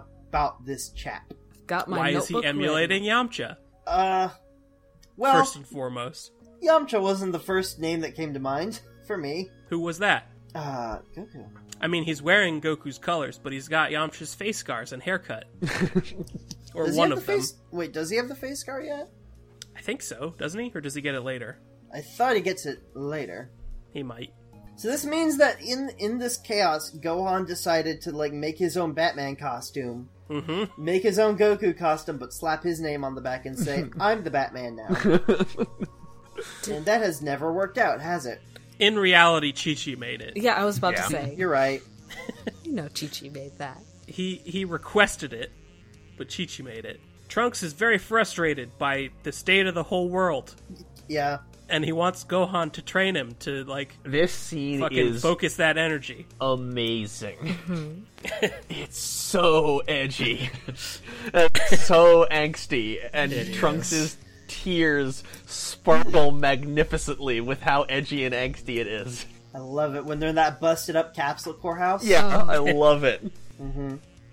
this chap. Got my Why is he notebook emulating Yamcha? Well, First and foremost. Yamcha wasn't the first name that came to mind for me. Who was that? Goku. I mean, he's wearing Goku's colors, but he's got Yamcha's face scars and haircut. Or Does he one have of the them. face? Wait, does he have the face scar yet? I think so, doesn't he? Or does he get it later? I thought he gets it later. He might. So this means that in this chaos, Gohan decided to make his own Batman costume, make his own Goku costume, but slap his name on the back and say, "I'm the Batman now." And that has never worked out, has it? In reality, Chi-Chi made it. Yeah, I was about to say. You're right. You know Chi-Chi made that. He requested it, but Chi-Chi made it. Trunks is very frustrated by the state of the whole world, Yeah. and he wants Gohan to train him to, This scene fucking is focus that energy. amazing. It's so edgy. It's so angsty. And Trunks' tears sparkle magnificently with how edgy and angsty it is. I love it when they're in that busted up capsule core house. Yeah, I love it.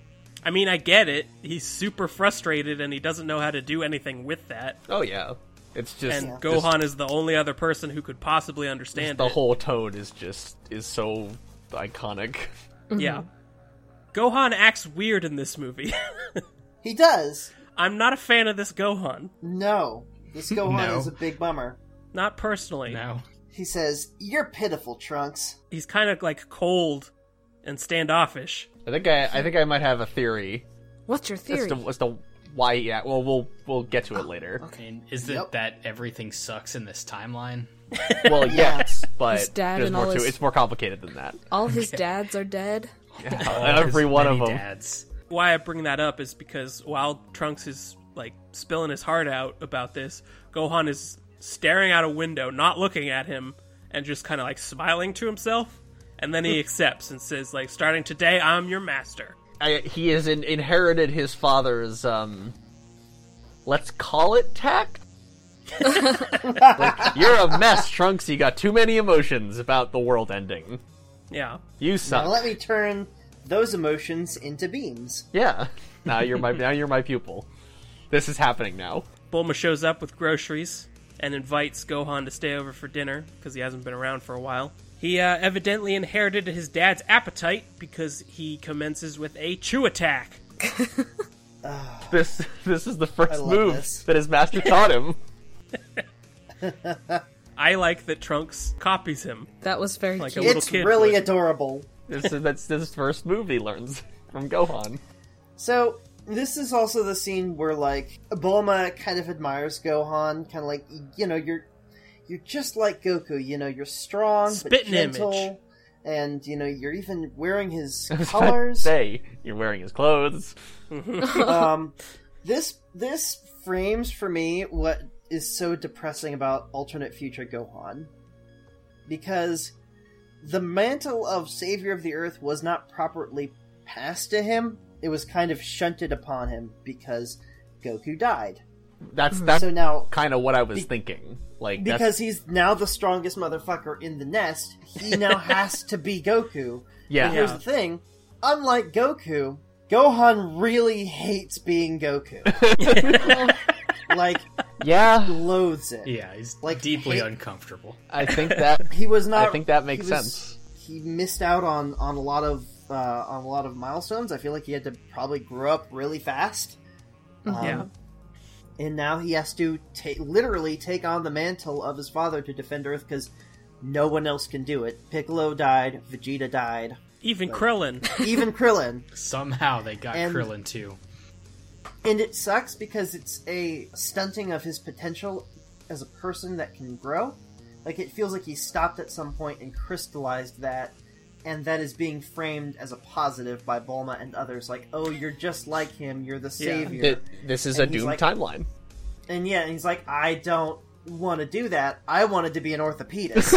I mean, I get it. He's super frustrated and he doesn't know how to do anything with that. Oh yeah, it's just And Gohan is the only other person who could possibly understand the it. whole tone is so iconic. Yeah. Gohan acts weird in this movie. He does. I'm not a fan of this Gohan. No. This Gohan No. is a big bummer. Not personally. No. He says, "You're pitiful, Trunks." He's kind of like cold and standoffish. I think I might have a theory What's your theory? as to why. Yeah, well, we'll get to it later. I mean, is it Yep. that everything sucks in this timeline? Well, yes, but His dad there's and more all to it. his- It's more complicated than that. All his dads are dead. Every His one of many them. Dads. Why I bring that up is because while Trunks is like spilling his heart out about this, Gohan is staring out a window, not looking at him, and just kind of like smiling to himself. And then he accepts and says, like, starting today, I'm your master. He has inherited his father's, let's call it tact? Like, you're a mess, Trunks. You got too many emotions about the world ending. Yeah. You suck. Now let me turn those emotions into beams. Yeah. Now you're my pupil. This is happening now. Bulma shows up with groceries and invites Gohan to stay over for dinner because he hasn't been around for a while. He evidently inherited his dad's appetite because he commences with a chew attack. This is the I first love move this. that his master taught him. I like that Trunks copies him. That was very Like a cute. little It's kid really would. adorable. That's his first move he learns from Gohan. So, this is also the scene where, like, Bulma kind of admires Gohan, kind of like, you know, you're just like Goku, you know, you're strong, but Spitting gentle, image. and, you know, you're even wearing his I was about to colors. say, you're wearing his clothes. This frames for me what is so depressing about alternate future Gohan. Because the mantle of Savior of the Earth was not properly passed to him. It was kind of shunted upon him because Goku died. That's So now, kind of what I was thinking. Like because he's now the strongest motherfucker in the nest, he now has to be Goku. yeah, And here's the thing, unlike Goku, Gohan really hates being Goku. Like, yeah. loathes it. Yeah, he's Like, deeply hate- uncomfortable. I think that He was not. I think that makes he was- sense. He missed out on a lot of milestones. I feel like he had to probably grow up really fast. Yeah. And now he has to literally take on the mantle of his father to defend Earth because no one else can do it. Piccolo died, Vegeta died, Even Krillin. even Krillin. Somehow they got And- Krillin too. And it sucks because it's a stunting of his potential as a person that can grow. Like, it feels like he stopped at some point and crystallized that, and that is being framed as a positive by Bulma and others. Like, oh, you're just like him, you're the savior. This is And a he's doomed like- timeline. And yeah, and he's like, I don't want to do that. I wanted to be an orthopedist.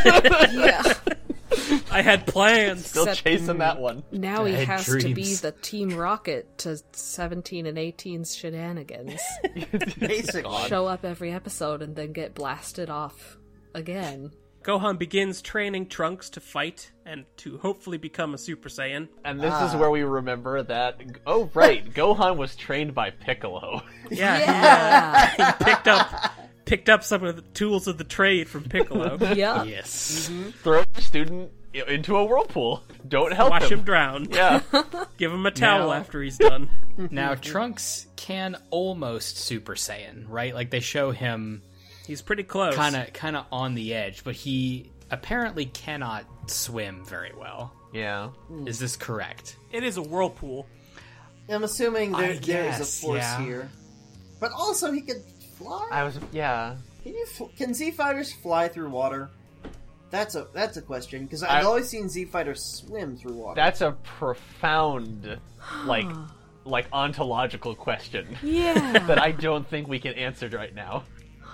Yeah. I had plans. Still Except- chasing that one. Now he I had has to be dreams. the Team Rocket to 17 and 18's shenanigans. Basically. Show up every episode and then get blasted off again. Gohan begins training Trunks to fight and to hopefully become a Super Saiyan. And this is where we remember that. Oh, right, Gohan was trained by Piccolo. Yeah, Yeah. he picked up some of the tools of the trade from Piccolo. Yeah. Yes. Throw the student into a whirlpool. Don't help Watch him drown. Yeah, Give him a towel Now- after he's done. Now Trunks can almost Super Saiyan, right? Like they show him He's pretty close. kind of on the edge, but he apparently cannot swim very well. yeah. Is this correct? It is a whirlpool. I'm assuming there is a guess, force yeah. here. But also, he could fly? Yeah. Can Z fighters fly through water? That's a question because I- I've always seen Z fighters swim through water. That's a profound, like ontological question Yeah. that I don't think we can answer right now.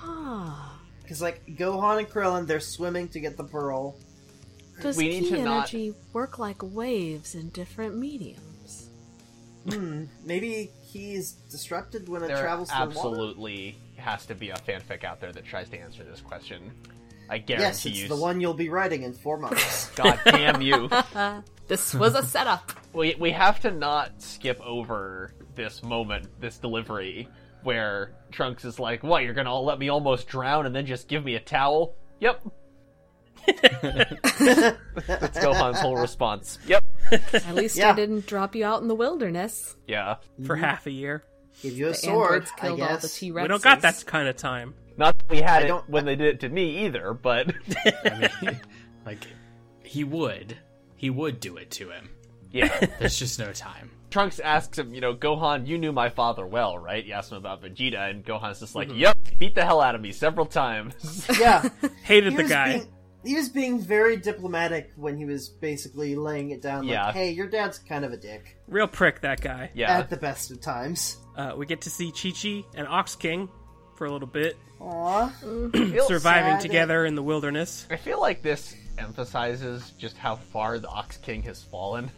Because like Gohan and Krillin, they're swimming to get the pearl. Does we need ki to not- energy work like waves in different mediums? Maybe he's disrupted when it There travels through water. absolutely has to be a fanfic out there that tries to answer this question. I Yes, guarantee it's you. the one you'll be writing in 4 months. God damn you! This was a setup. we have to not skip over this moment, this delivery, where Trunks is like, "What? You're gonna let me almost drown and then just give me a towel?" Yep. That's Gohan's whole response. Yep. At least Yeah. I didn't drop you out in the wilderness. Yeah. For half a year. Give you a The sword, androids I killed all the guess. T-Rexes. We don't got that kind of time. Not that we had I it don't- when they did it to me either, but I mean, like, he would do it to him. yeah. There's just no time. Trunks asks him, Gohan, you knew my father well, right? He asks him about Vegeta, and Gohan's just like, "Yep, beat the hell out of me several times." Yeah. Hated He the was guy. he was being very diplomatic when he was basically laying it down Yeah. like, hey, your dad's kind of a dick. Real prick, that guy. Yeah. At the best of times. We get to see Chi-Chi and Ox King for a little bit, Aw. surviving sad. together in the wilderness. I feel like this emphasizes just how far the Ox King has fallen.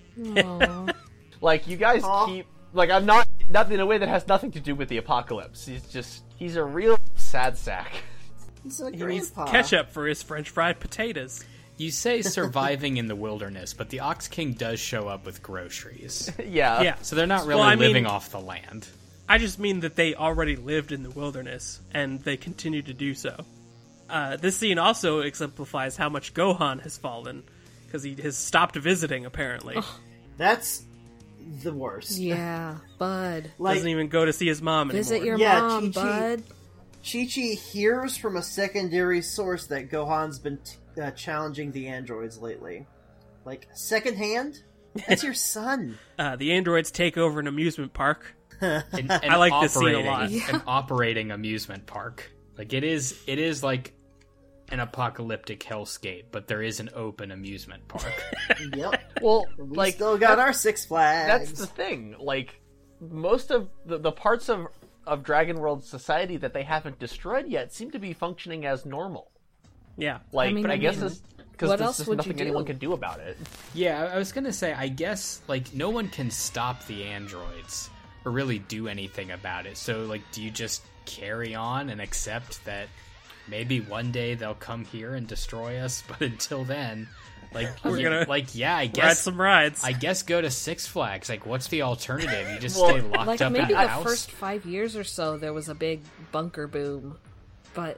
Aw. Like, you guys Aw. keep... Like, I'm not in a way that has nothing to do with the apocalypse. He's a real sad sack. He's a He needs grandpa. ketchup for his French fried potatoes. You say surviving in the wilderness, but the Ox King does show up with groceries. Yeah. Yeah. So they're not really Well, I mean- living off the land. I just mean that they already lived in the wilderness, and they continue to do so. This scene also exemplifies how much Gohan has fallen, because he has stopped visiting, apparently. That's the worst. Yeah, bud. Like, Doesn't even go to see his mom anymore. Visit your Yeah, mom, Chi-Chi. bud. Chi-Chi hears from a secondary source that Gohan's been challenging the androids lately. Like, secondhand? That's your son. The androids take over an amusement park. An I like this scene a lot. An operating amusement park. Like it is like an apocalyptic hellscape, but there is an open amusement park. Yep. Well, We like, still got our Six Flags. that's the thing. Like, most of the parts of Dragon World society that they haven't destroyed yet seem to be functioning as normal. Yeah. Like, I I guess mean, it's because what there's else just would nothing you do? anyone can do about it. Yeah, I was gonna say, I guess like no one can stop the androids or really do anything about it. So like, do you just carry on and accept that maybe one day they'll come here and destroy us? But until then, like We're gonna I Ride guess some rides. I guess go to Six Flags. Like, what's the alternative? You just Well, stay locked Like up in maybe the the house. first 5 years or so, there was a big bunker boom, but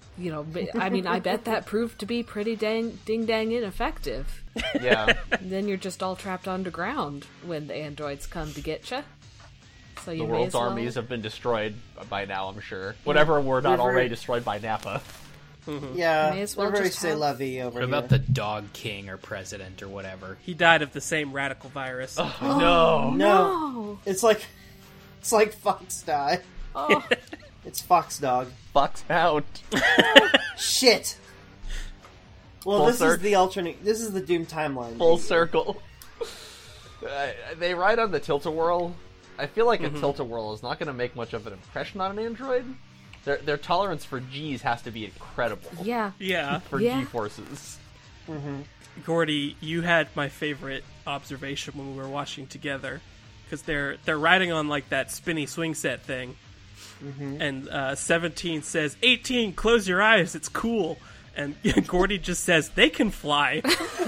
I mean, I bet that proved to be pretty ding dang ineffective. Yeah. Then you're just all trapped underground when the androids come to get you. So you The may world's as well... armies have been destroyed by now, I'm sure. Whatever were not We're very- already destroyed by Nappa. Yeah, May as well we're very just have- say-lovey over What here. about the Dog King or President or whatever? He died of the same radical virus. No. No, No. it's like Fox die. Oh, It's Fox Dog. Fuck's out. Shit. Well, Full this is circle. the alternate. This is the Doom timeline. Full circle. They ride on the Tilt-A-Whirl. I feel like a Tilt-A-Whirl is not going to make much of an impression on an android. Their tolerance for G's has to be incredible. yeah. Yeah. For Yeah. G-forces. Gordy, you had my favorite observation when we were watching together, because they're riding on like that spinny swing set thing, and 17 says, 18, close your eyes, it's cool, and Gordy just says, they can fly.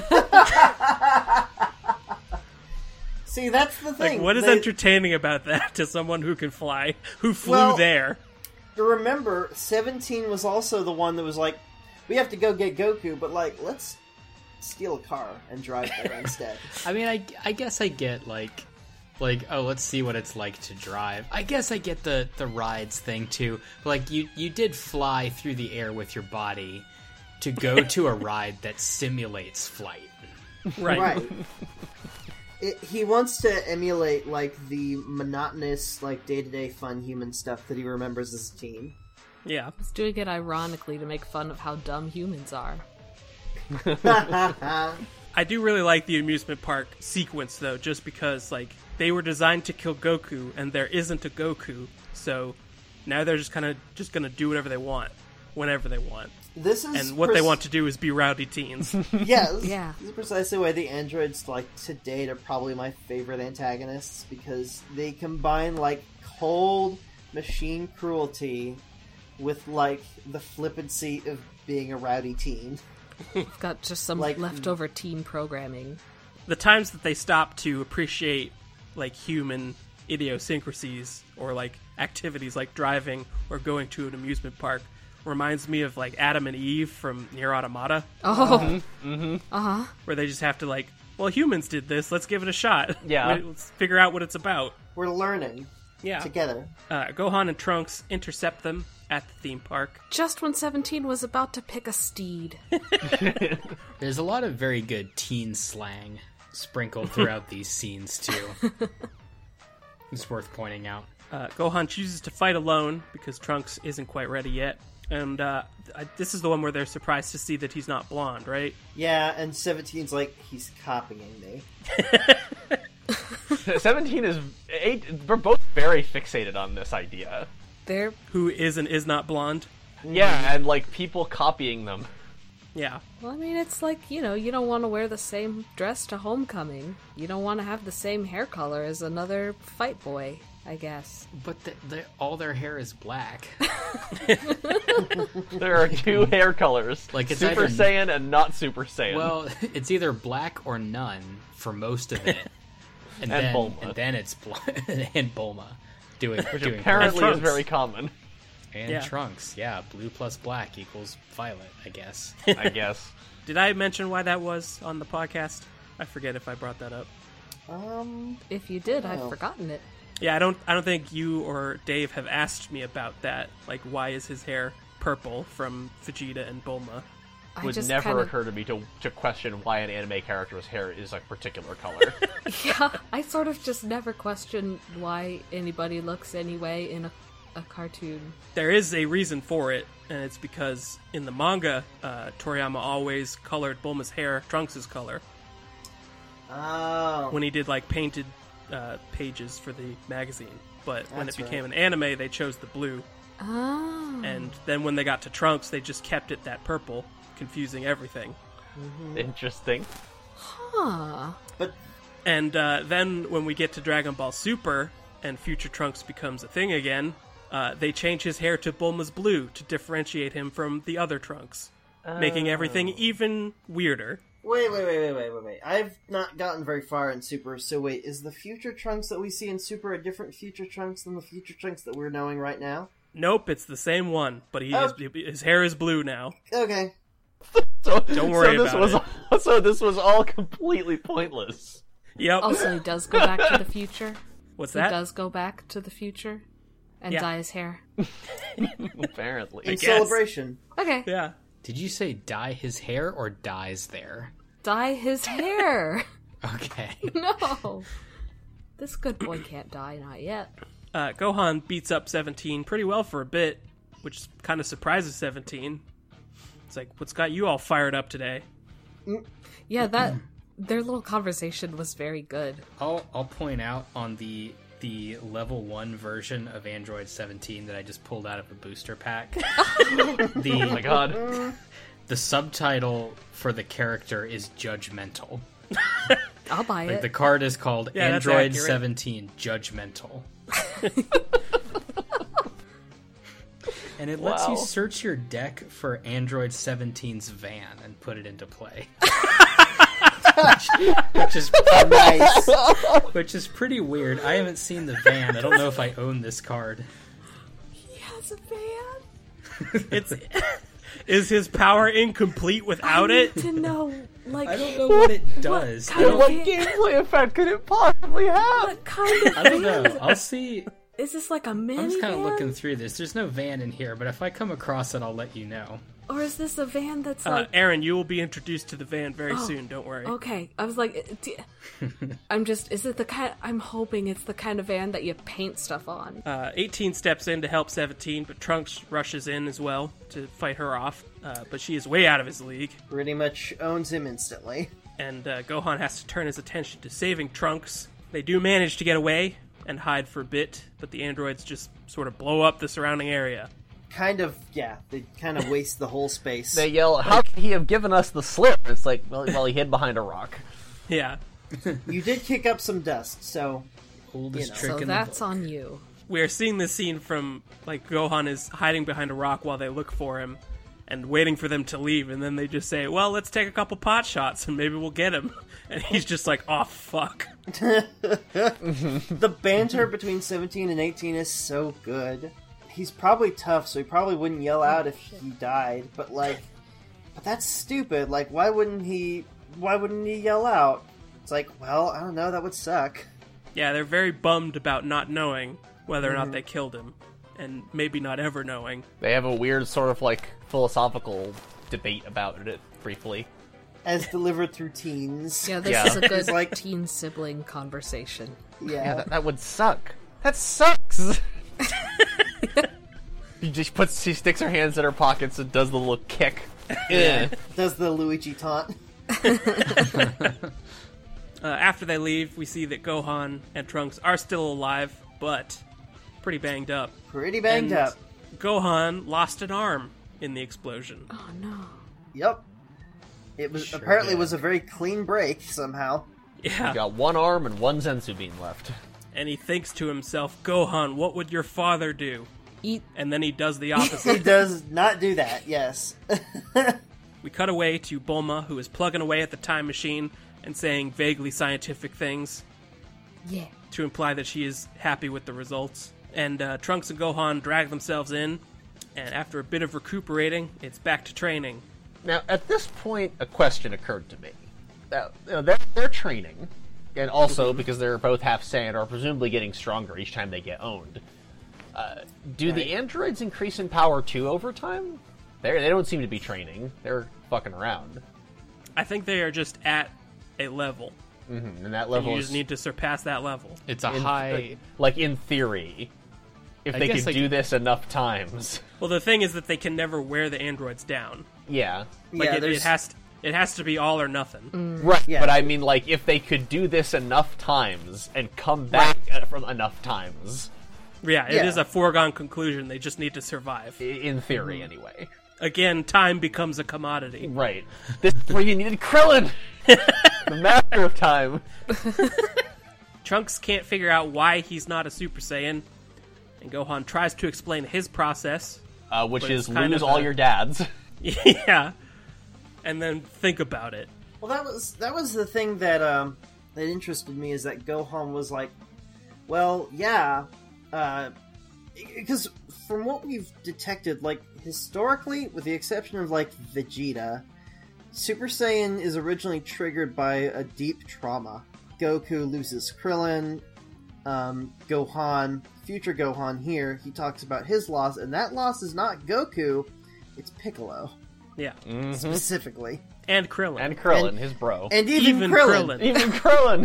See, that's the Like, thing. what is They- entertaining about that to someone who can fly, who flew Well- there? Remember, 17 was also the one that was like, we have to go get Goku, but like, let's steal a car and drive there instead. I mean, I guess I get like oh, let's see what it's like to drive. I guess I get the rides thing too. Like you did fly through the air with your body to go to a ride that simulates flight. Right. He wants to emulate like the monotonous, like day-to-day fun human stuff that he remembers as a teen. Yeah. He's doing it ironically to make fun of how dumb humans are. I do really like the amusement park sequence, though, just because, like, they were designed to kill Goku, and there isn't a Goku, so now they're just kind of just going to do whatever they want, whenever they want. This is And what they want to do is be rowdy teens. Yeah, Yeah. This is precisely why the androids, like, to date are probably my favorite antagonists, because they combine, like, cold machine cruelty with, like, the flippancy of being a rowdy teen. We've got just some Like- leftover teen programming. the times that they stop to appreciate like human idiosyncrasies or like activities like driving or going to an amusement park reminds me of like Adam and Eve from Nier Automata. Oh. Where they just have to like, well, humans did this, let's give it a shot. Yeah. Let's figure out what it's about. We're learning Yeah. together. Gohan and Trunks intercept them at the theme park. Just when 17 was about to pick a steed. There's a lot of very good teen slang sprinkled throughout these scenes, too. It's worth pointing out. Gohan chooses to fight alone because Trunks isn't quite ready yet. And this is the one where they're surprised to see that he's not blonde, right? Yeah, and 17's like, he's copying me. 17 is... We're both very fixated on this idea. They're Who is and is not blonde. Yeah, and like people copying them. Yeah. Well, I mean, it's like, you know, you don't want to wear the same dress to homecoming. You don't want to have the same hair color as another fight boy, I guess. But all their hair is black. There are two hair colors. Like, it's Super either- Saiyan and not Super Saiyan. Well, it's either black or none for most of it. And then, Bulma. And then it's and Bulma doing which doing apparently Trunks. is very common, and Yeah. Trunks. Yeah, blue plus black equals violet, I guess. I guess. Did I mention why that was on the podcast? I forget if I brought that up. If you did, I've Oh. forgotten it. Yeah, I don't think you or Dave have asked me about that. Like, why is his hair purple from Vegeta and Bulma? I Would just never kinda, occur to me to question why an anime character's hair is a particular color. Yeah, I sort of just never question why anybody looks anyway in a cartoon. There is a reason for it, and it's because in the manga, Toriyama always colored Bulma's hair Trunks' color Oh. when he did like painted pages for the magazine. But when it That's became right. an anime, they chose the blue, Oh. and then when they got to Trunks, they just kept it that purple, confusing everything. Interesting. Huh. But And then when we get to Dragon Ball Super and Future Trunks becomes a thing again, they change his hair to Bulma's blue to differentiate him from the other Trunks, making everything even weirder. wait. I've not gotten very far in Super, so wait, is the future Trunks that we see in Super a different future Trunks than the future Trunks that we're knowing right now? Nope, it's the same one, but Oh. his hair is blue now. Okay. So, Don't worry so this about was so this was all completely pointless. Yep. Also, he does go back to the future. What's He that? does go back to the future and Yeah. dye his hair. Apparently, In guess. celebration. Okay. Yeah. Did you say dye his hair or dyes there? Dye his hair. Okay. No. This good boy can't die, not yet. Gohan beats up 17 pretty well for a bit, which kind of surprises 17. It's like, what's got you all fired up today? Yeah, that their little conversation was very good. I'll point out on the level 1 version of Android 17 that I just pulled out of a booster pack. oh my god, The subtitle for the character is judgmental. I'll buy Like it. the card is called Yeah, that's Android accurate. 17 Judgmental. And it lets you Wow. search your deck for Android 17's van and put it into play. Nice. Which is pretty weird. I haven't seen the van. I don't know if I own this card. He has a van. It's is his power incomplete without I it? need to know, like, I don't know what it does. kind I of don't, what gameplay effect could it possibly have? what kind of I don't van? know. I'll see. Is this like a minivan? I'm just kind of looking through this. There's no van in here, but if I come across it, I'll let you know. Or is this a van that's like... Aaron, you will be introduced to the van very Oh, soon, don't worry. Okay, I was like, is it the kind, I'm hoping it's the kind of van that you paint stuff on. 18 steps in to help 17, but Trunks rushes in as well to fight her off. But she is way out of his league, Pretty much owns him instantly. and Gohan has to turn his attention to saving Trunks. They do manage to get away and hide for a bit, but the androids just sort of blow up the surrounding area. They kind of waste the whole space. They yell, "How could he have given us the slip?" It's like, well, he hid behind a rock. Yeah. You did kick up some dust, so Oldest know. trick So in that's the book. on you. We are seeing this scene from, like, Gohan is hiding behind a rock while they look for him, and waiting for them to leave, and then they just say, well, let's take a couple pot shots and maybe we'll get him. And he's just like, oh, fuck. The banter between 17 and 18 is so good. He's probably tough, so he probably wouldn't yell out if he died, but that's stupid. Like, why wouldn't he yell out? It's like, well, I don't know, that would suck. Yeah, they're very bummed about not knowing whether or not they killed him, and maybe not ever knowing. They have a weird sort of like philosophical debate about it briefly. As delivered through teens. Yeah, this Yeah. is a good like- teen sibling conversation. Yeah. That would suck. That sucks. She sticks her hands in her pockets and does the little kick. Yeah. Does the Luigi taunt. After they leave, we see that Gohan and Trunks are still alive, but pretty banged up. Pretty banged And up. Gohan lost an arm in the explosion. Oh no. Yep. It was apparently was a very clean break somehow. Yeah. Got one arm and one Zensu bean left. And he thinks to himself, Gohan, what would your father do? Eat. And then he does the He opposite. does not do that, yes. We cut away to Bulma, who is plugging away at the time machine and saying vaguely scientific things Yeah. to imply that she is happy with the results. And Trunks and Gohan drag themselves in, and after a bit of recuperating, it's back to training. Now, at this point, a question occurred to me. Now, they're training, and also because they're both half Saiyan, are presumably getting stronger each time they get owned. Do the androids increase in power too over time? They don't seem to be training. They're fucking around. I think they are just at a level. And that level You is just need to surpass that level. It's a in- high. like in theory. If I they guess, could like- do this enough times. Well, the thing is that they can never wear the androids down. Yeah. Like Yeah, it has to be all or nothing. Right, Yeah. but I mean, like, if they could do this enough times and come back from enough times, Yeah, it Yeah. is a foregone conclusion. They just need to survive. in theory anyway. Again, time becomes a commodity. Right. This is where you needed Krillin! The master of time. Trunks can't figure out why he's not a Super Saiyan, and Gohan tries to explain his process. Which But is it's kind lose of all a- your dads. Yeah, and then think about it. Well, that was the thing that that interested me, is that Gohan was like, well, yeah, because from what we've detected, like, historically, with the exception of, like, Vegeta, Super Saiyan is originally triggered by a deep trauma. Goku loses Krillin, Gohan, future Gohan here, he talks about his loss, and that loss is not Goku, it's Piccolo, Yeah, specifically. and Krillin. And Krillin, his bro. And even Krillin. Even Krillin!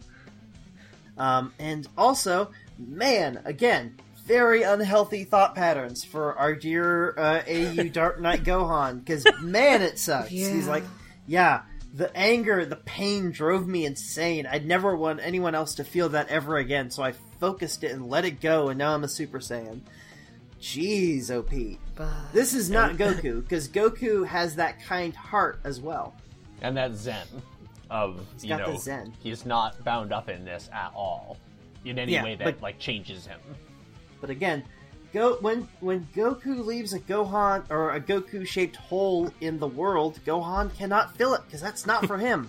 And also, man, again, very unhealthy thought patterns for our dear AU Dark Knight Gohan, because man, it sucks. Yeah. He's like, yeah, the anger, the pain drove me insane. I'd never want anyone else to feel that ever again, so I focused it and let it go, and now I'm a Super Saiyan. Jeez, OP. But This is not Goku, because Goku has that kind heart as well. And that Zen of, He's got the Zen. he's not bound up in this at all. In any Yeah, way that, but- like, changes him. But again, when Goku leaves a Gohan or a Goku-shaped hole in the world, Gohan cannot fill it because that's not for him.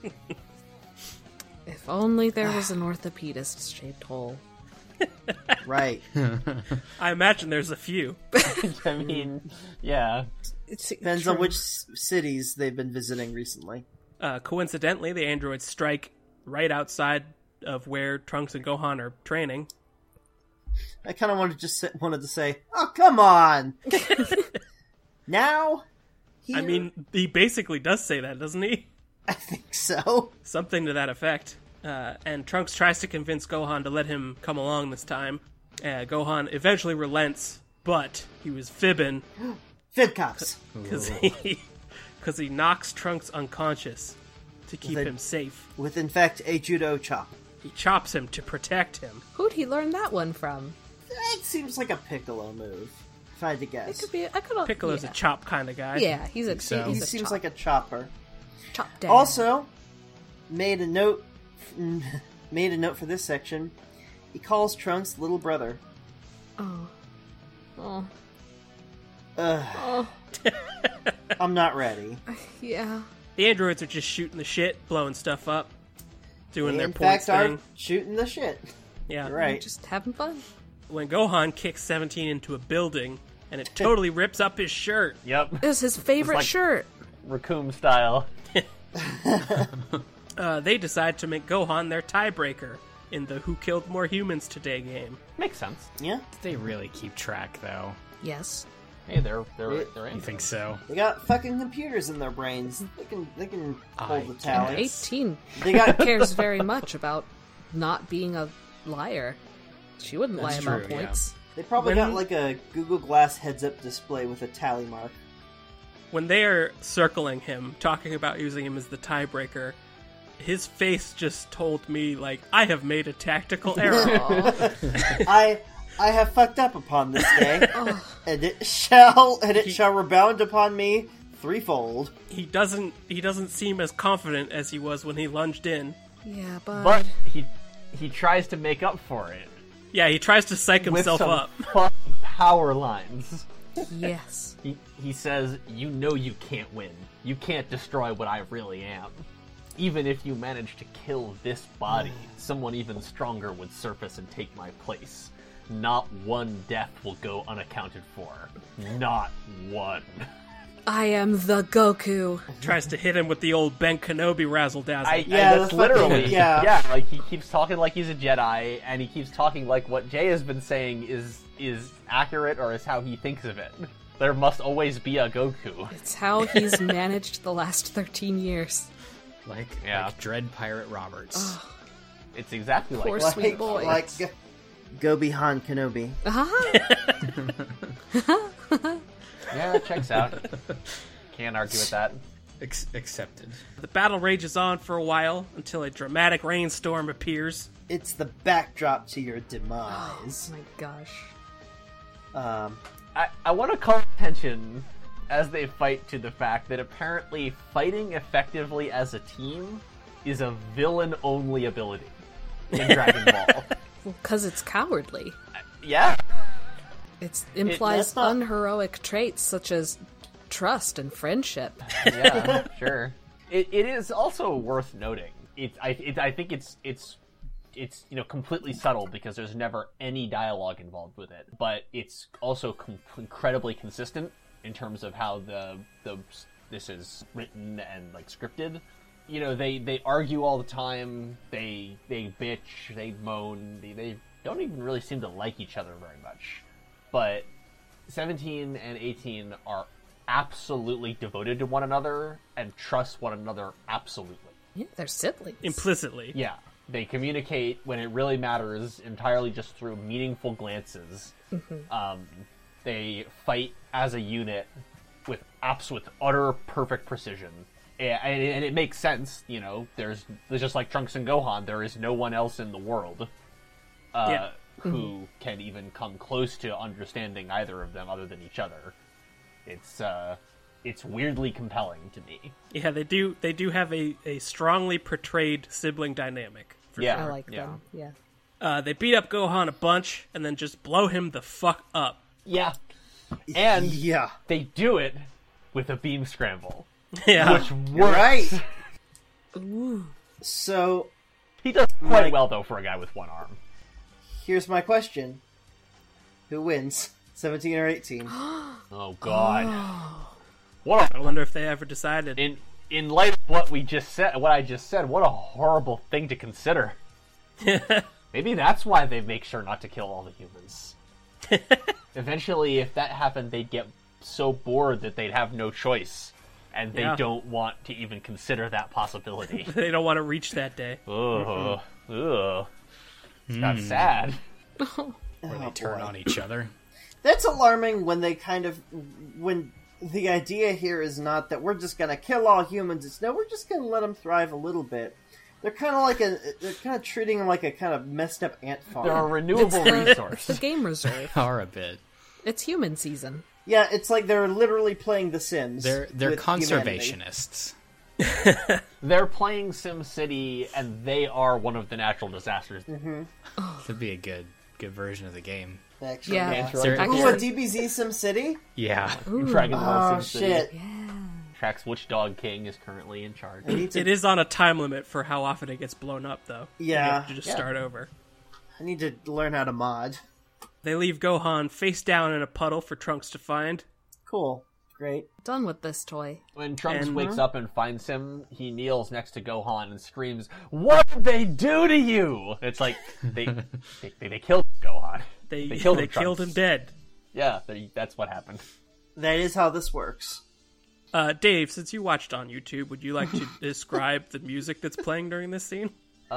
if only there was an orthopedist shaped hole. Right. I imagine there's a few. I mean, yeah. Depends on which cities they've been visiting recently. Coincidentally, the androids strike right outside of where Trunks and Gohan are training. I kind of wanted to say, "Oh, come on!" Now, here, I mean, he basically does say that, doesn't he? I think so. Something to that effect. And Trunks tries to convince Gohan to let him come along this time. Gohan eventually relents, but he was fibbing Fib cops. because he knocks Trunks unconscious to keep With a- him safe. With, in fact, a judo chop. He chops him to protect him. Who'd he learn that one from? That seems like a Piccolo move, if I had to It guess. could be. I could. Piccolo's yeah. a chop kind of guy. Yeah, he's a. so. He He's a seems chop, like a chopper. chop down. Also, made a note for this section. He calls Trunks little brother. Oh. Oh. Ugh. Oh. I'm not ready. Yeah. The androids are just shooting the shit, blowing stuff up, doing They, their in points fact, thing. are shooting the shit. Yeah. You're right. Just having fun. When Gohan kicks 17 into a building, and it totally rips up his shirt. Yep. It was his favorite like- shirt. Raccoon style. They decide to make Gohan their tiebreaker in the Who Killed More Humans Today game. Makes sense. Yeah, They really keep track, though. Yes. Hey, they're You in. think so? they got fucking computers in their brains. They can hold the tally. 18 They got cares very much about not being a liar. She wouldn't lie That's about true, yeah. points. They probably When- got like a Google Glass heads-up display with a tally mark. When they are circling him, talking about using him as the tiebreaker, his face just told me, like, I have made a tactical error. I have fucked up upon this day, and it shall rebound upon me threefold. He doesn't seem as confident as he was when he lunged in. Yeah, but But he tries to make up for it Yeah, he tries to psych with himself some up. fucking power lines. yes. He says, "You know you can't win. You can't destroy what I really am. Even if you manage to kill this body, someone even stronger would surface and take my place. Not one death will go unaccounted for. Not one." I am the Goku. Tries to hit him with the old Ben Kenobi razzle dazzle. Yeah, that's the literally fucking- yeah. Like he keeps talking like he's a Jedi, and he keeps talking like what Jay has been saying is accurate or is how he thinks of it. There must always be a Goku. It's how he's managed the last 13 years. Like Yeah. Dread Pirate Roberts. It's exactly Poor like sweet boy. Like Gobi Han Kenobi. yeah, it checks out. Can't argue with that. Accepted. The battle rages on for a while until a dramatic rainstorm appears. It's the backdrop to your Oh demise. my gosh. I want to call attention as they fight to the fact that apparently fighting effectively as a team is a villain-only ability in Dragon Ball. Well, because it's cowardly. Yeah. It implies that's not- unheroic traits such as trust and friendship. Yeah, sure. It is also worth noting. I think it's completely subtle because there's never any dialogue involved with it, but it's also incredibly consistent in terms of how this is written and like scripted. You know, they argue all the time. They bitch. They moan. They don't even really seem to like each other very much. But 17 and 18 are absolutely devoted to one another and trust one another absolutely. Yeah, they're siblings. Implicitly. Yeah, they communicate when it really matters entirely just through meaningful glances. They fight as a unit with utter perfect precision. And it makes sense, you know, there's just like Trunks and Gohan, there is no one else in the world who can even come close to understanding either of them other than each other. It's weirdly compelling to me. Yeah, they do have a strongly portrayed sibling dynamic. Yeah, I like yeah. them. Yeah. They beat up Gohan a bunch and then just blow him the fuck up. Yeah. And Yeah. they do it with a beam scramble, Yeah. which You're works. right. Ooh. So, He does quite Like- well, though, for a guy with one arm. here's my question. Who wins? 17 or 18? Oh, God. What I wonder if they ever decided. in light of what I just said, what a horrible thing to consider. Maybe that's why they make sure not to kill all the humans. Eventually, if that happened, they'd get so bored that they'd have no choice. And they Yeah. don't want to even consider that possibility. They don't want to reach that day. Ugh. Ugh. It's got sad. Where they turn on each other. That's alarming when when the idea here is not that we're just gonna kill all humans, it's no, we're just gonna let them thrive a little bit. They're kind of treating them like a kind of messed up ant farm. They're a renewable resource. The game reserve. Are a bit. It's human season. Yeah, it's like they're literally playing The Sims. They're with humanity. conservationists. They're playing SimCity, and they are one of the natural disasters. That'd be a good version of the game. actually. Yeah. Yeah. There- Actually- Ooh, a DBZ SimCity? Yeah. Dragon Ball Oh, SimCity. shit. Trax Witchdog King is currently in charge. I need to, It is on a time limit for how often it gets blown up, though. Yeah. You have to just Yeah. start over. I need to learn how to mod. They leave Gohan face down in a puddle for Trunks to find. Cool. Great. Done with this toy. When Trunks And- wakes up and finds him, he kneels next to Gohan and screams, "What did they do to you?" It's like they killed Gohan. They killed him, killed him Trunks. dead. Yeah, that's what happened. That is how this works. Dave, since you watched on YouTube, would you like to describe the music that's playing during this scene?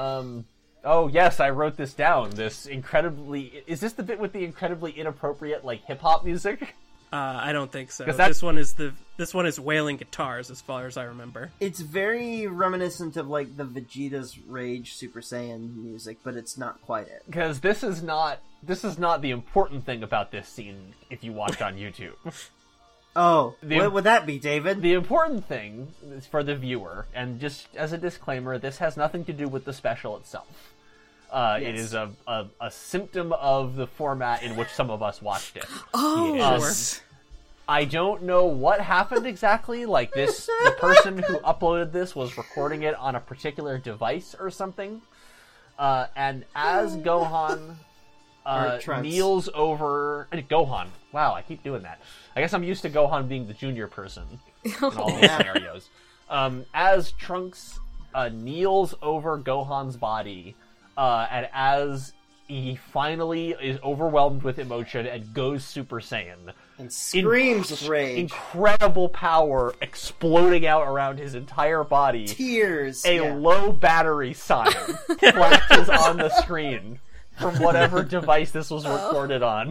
Oh yes, I wrote this down. Is this the bit with the incredibly inappropriate like hip hop music? I don't think so. 'Cause that's- This one is wailing guitars, as far as I remember. It's very reminiscent of like the Vegeta's Rage Super Saiyan music, but it's not quite it. Because this is not the important thing about this scene. If you watch on YouTube, Oh, The- what would that be, David? the important thing is for the viewer, and just as a disclaimer, this has nothing to do with the special itself. It Yes. is a symptom of the format in which some of us watched it. Oh, Yes. I don't know what happened exactly. Like the person who uploaded this was recording it on a particular device or something. And as Gohan Or Trunks. kneels over Gohan. Wow, I keep doing that. I guess I'm used to Gohan being the junior person in all these scenarios. As Trunks kneels over Gohan's body, and as he finally is overwhelmed with emotion and goes Super Saiyan, And screams with rage. incredible power exploding out around his entire body. Tears. A yeah. low battery sign flashes on the screen from whatever device this was recorded on.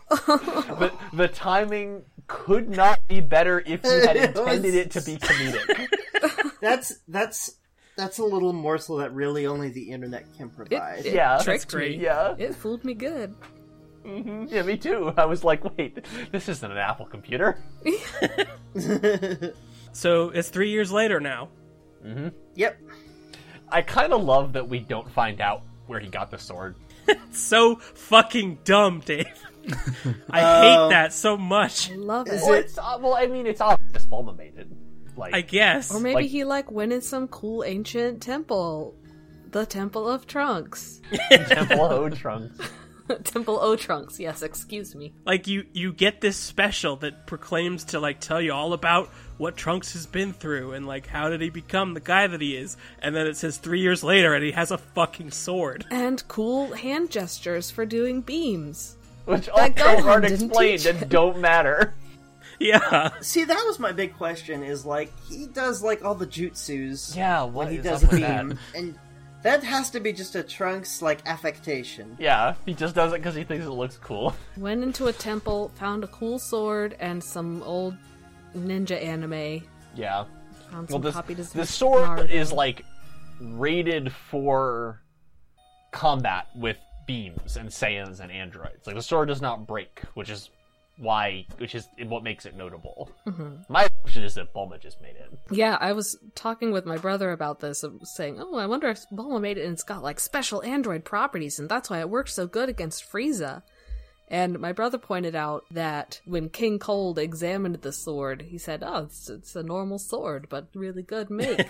The timing could not be better if you had It was- intended it to be comedic. That's a little morsel that really only the internet can provide. Yeah, tricked great. me. Yeah, It fooled me good. yeah, me too. I was like, wait, this isn't an Apple computer. So it's 3 years later now. Yep. I kind of love that we don't find out where he got the sword. So fucking dumb, Dave. I hate that so much. Love it. Well, I mean, it's obvious Bulma made it. Like, I guess. Or maybe like- he went in some cool ancient temple. The Temple of Trunks. Temple O Trunks. Temple O Trunks, yes, excuse me. Like you get this special that proclaims to like tell you all about what Trunks has been through and like how did he become the guy that he is, and then it says 3 years later and he has a fucking sword. And cool hand gestures for doing beams. Which That also Gohan aren't didn't explained teach and don't matter. Yeah. See, that was my big question. Is like he does like all the jutsus. Yeah, when what he is does up a with that? beam, and that has to be just a Trunks like affectation. Yeah, he just does it because he thinks it looks cool. Went into a temple, found a cool sword and some old ninja anime. Yeah. Found Well, some copied the sword Naruto. is like rated for combat with beams and Saiyans and androids. Like the sword does not break, which is what makes it notable. My assumption is that Bulma just made it. Yeah, I was talking with my brother about this, saying, "Oh, I wonder if Bulma made it and it's got like special android properties, and that's why it works so good against Frieza." And my brother pointed out that when King Cold examined the sword, he said, "Oh, it's a normal sword, but really good make."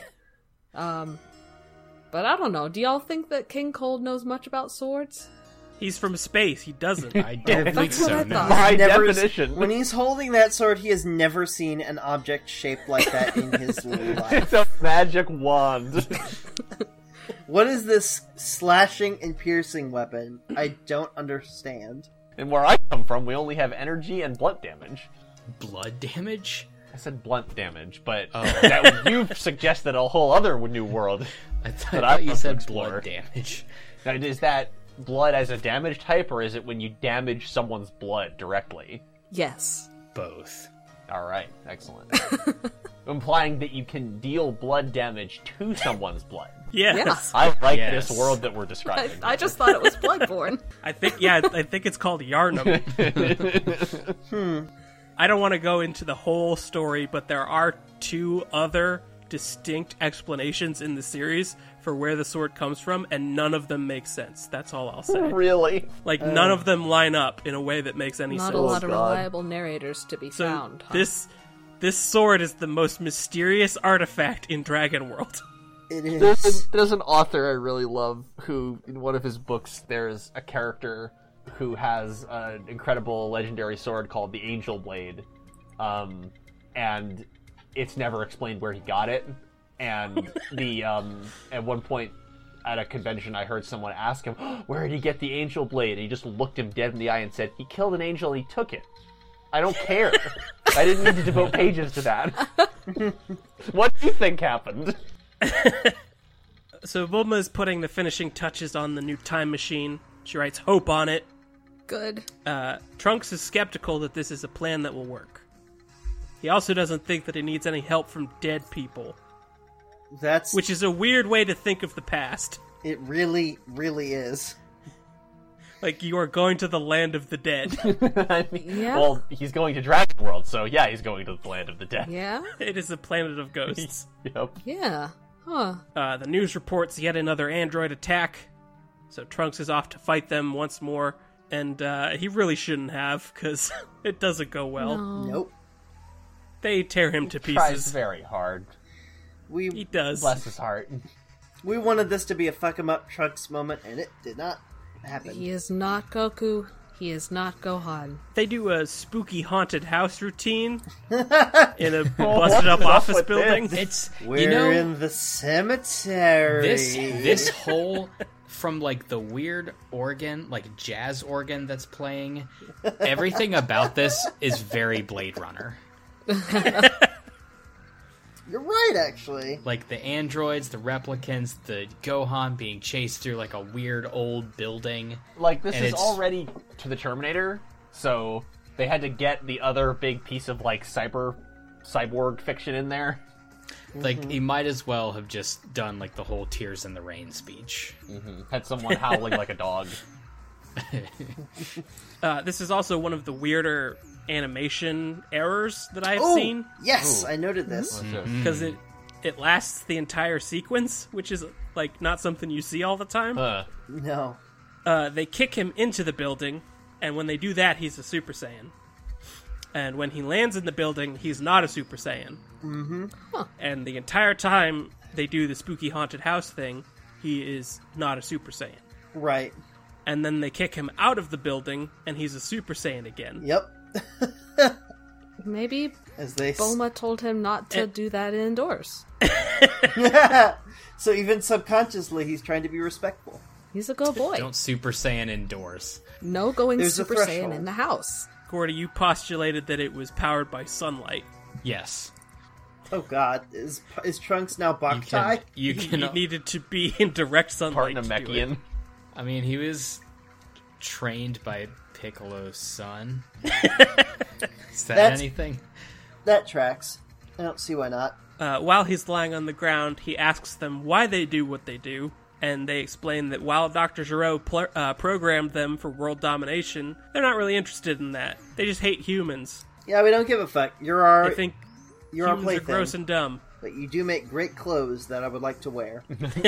But I don't know. Do y'all think that King Cold knows much about swords? He's from space. He doesn't. I don't think That's what so. I No. thought. By Never- definition. When he's holding that sword, he has never seen an object shaped like that in his life. It's a magic wand. What is this slashing and piercing weapon? I don't understand. And where I come from, we only have energy and blunt damage. Blood damage? I said blunt damage, but Oh. you've suggested a whole other new world. I That thought I you want to said explore. blood damage. Now, is that blood as a damage type, or is it when you damage someone's blood directly? Yes. Both. Alright, excellent. Implying that you can deal blood damage to someone's blood. Yes. I like Yes. this world that we're I, describing. I just thought it was Bloodborne. I think it's called Yarnum. I don't want to go into the whole story, but there are two other distinct explanations in the series for where the sword comes from, and none of them make sense. That's all I'll say. Really? Like, none of them line up in a way that makes any Not sense. a lot of God. reliable narrators to be So found. Huh? this sword is the most mysterious artifact in Dragon World. It is. There's an author I really love who, in one of his books, there's a character who has an incredible legendary sword called the Angel Blade, and it's never explained where he got it. And at one point at a convention, I heard someone ask him, "Where did he get the Angel Blade?" And he just looked him dead in the eye and said, "He killed an angel and he took it. I don't care. I didn't need to devote pages to that." What do you think happened? So Bulma is putting the finishing touches on the new time machine. She writes hope on it. Good. Trunks is skeptical that this is a plan that will work. He also doesn't think that he needs any help from dead people, That's which is a weird way to think of the past. it. Really, really is. Like, you are going to the land of the dead. I mean, Yeah. Well, he's going to Dragon World, so yeah, he's going to the land of the dead. Yeah? It is a planet of ghosts. Yep. Yeah. Huh. The news reports yet another android attack, so Trunks is off to fight them once more, and he really shouldn't have, because it doesn't go well. Nope. They tear him to Tries pieces. very hard. He We does. Bless his heart. wanted this to be a fuck 'em up Trunks moment, and it did not happen. He is not Goku. He is not Gohan. They do a spooky haunted house routine in a busted what up is up office with building. this? It's We're in the cemetery. this whole from like the weird organ, like jazz organ that's playing. Everything about this is very Blade Runner. You're right, actually. Like the androids, the replicants, the Gohan being chased through like a weird old building. Like, this And is it's- already to the Terminator, so they had to get the other big piece of, like, cyborg fiction in there. Like he might as well have just done like the whole Tears in the Rain speech. Had someone howling like a dog. This is also one of the weirder animation errors that I have Oh, seen, yes, I noted this. because it lasts the entire sequence, which is like not something you see all the time. No. They kick him into the building, and when they do that, he's a Super Saiyan. And when he lands in the building, he's not a Super Saiyan. Mm-hmm. And the entire time they do the spooky haunted house thing, he is not a Super Saiyan. Right. And then they kick him out of the building, and he's a Super Saiyan again. Yep. Maybe As they Bulma told him not to do that indoors. So even subconsciously, he's trying to be respectful. He's a good boy. Don't Super Saiyan indoors. No going There's a Super Saiyan threshold. in the house. Gordy, you postulated that it was powered by sunlight. Yes. Oh God, is Trunks now You Boktai? can, you He can needed to be in direct sunlight. to do it. Namekian. I mean, he was trained by Piccolo's son. Is that That's- anything? That tracks. I don't see why not. While he's lying on the ground, he asks them why they do what they do, and they explain that while Dr. Gero programmed them for world domination, they're not really interested in that. They just hate humans. Yeah, we don't give a fuck. You're our They think you're our humans are gross plaything, and dumb. but you do make great clothes that I would like to wear.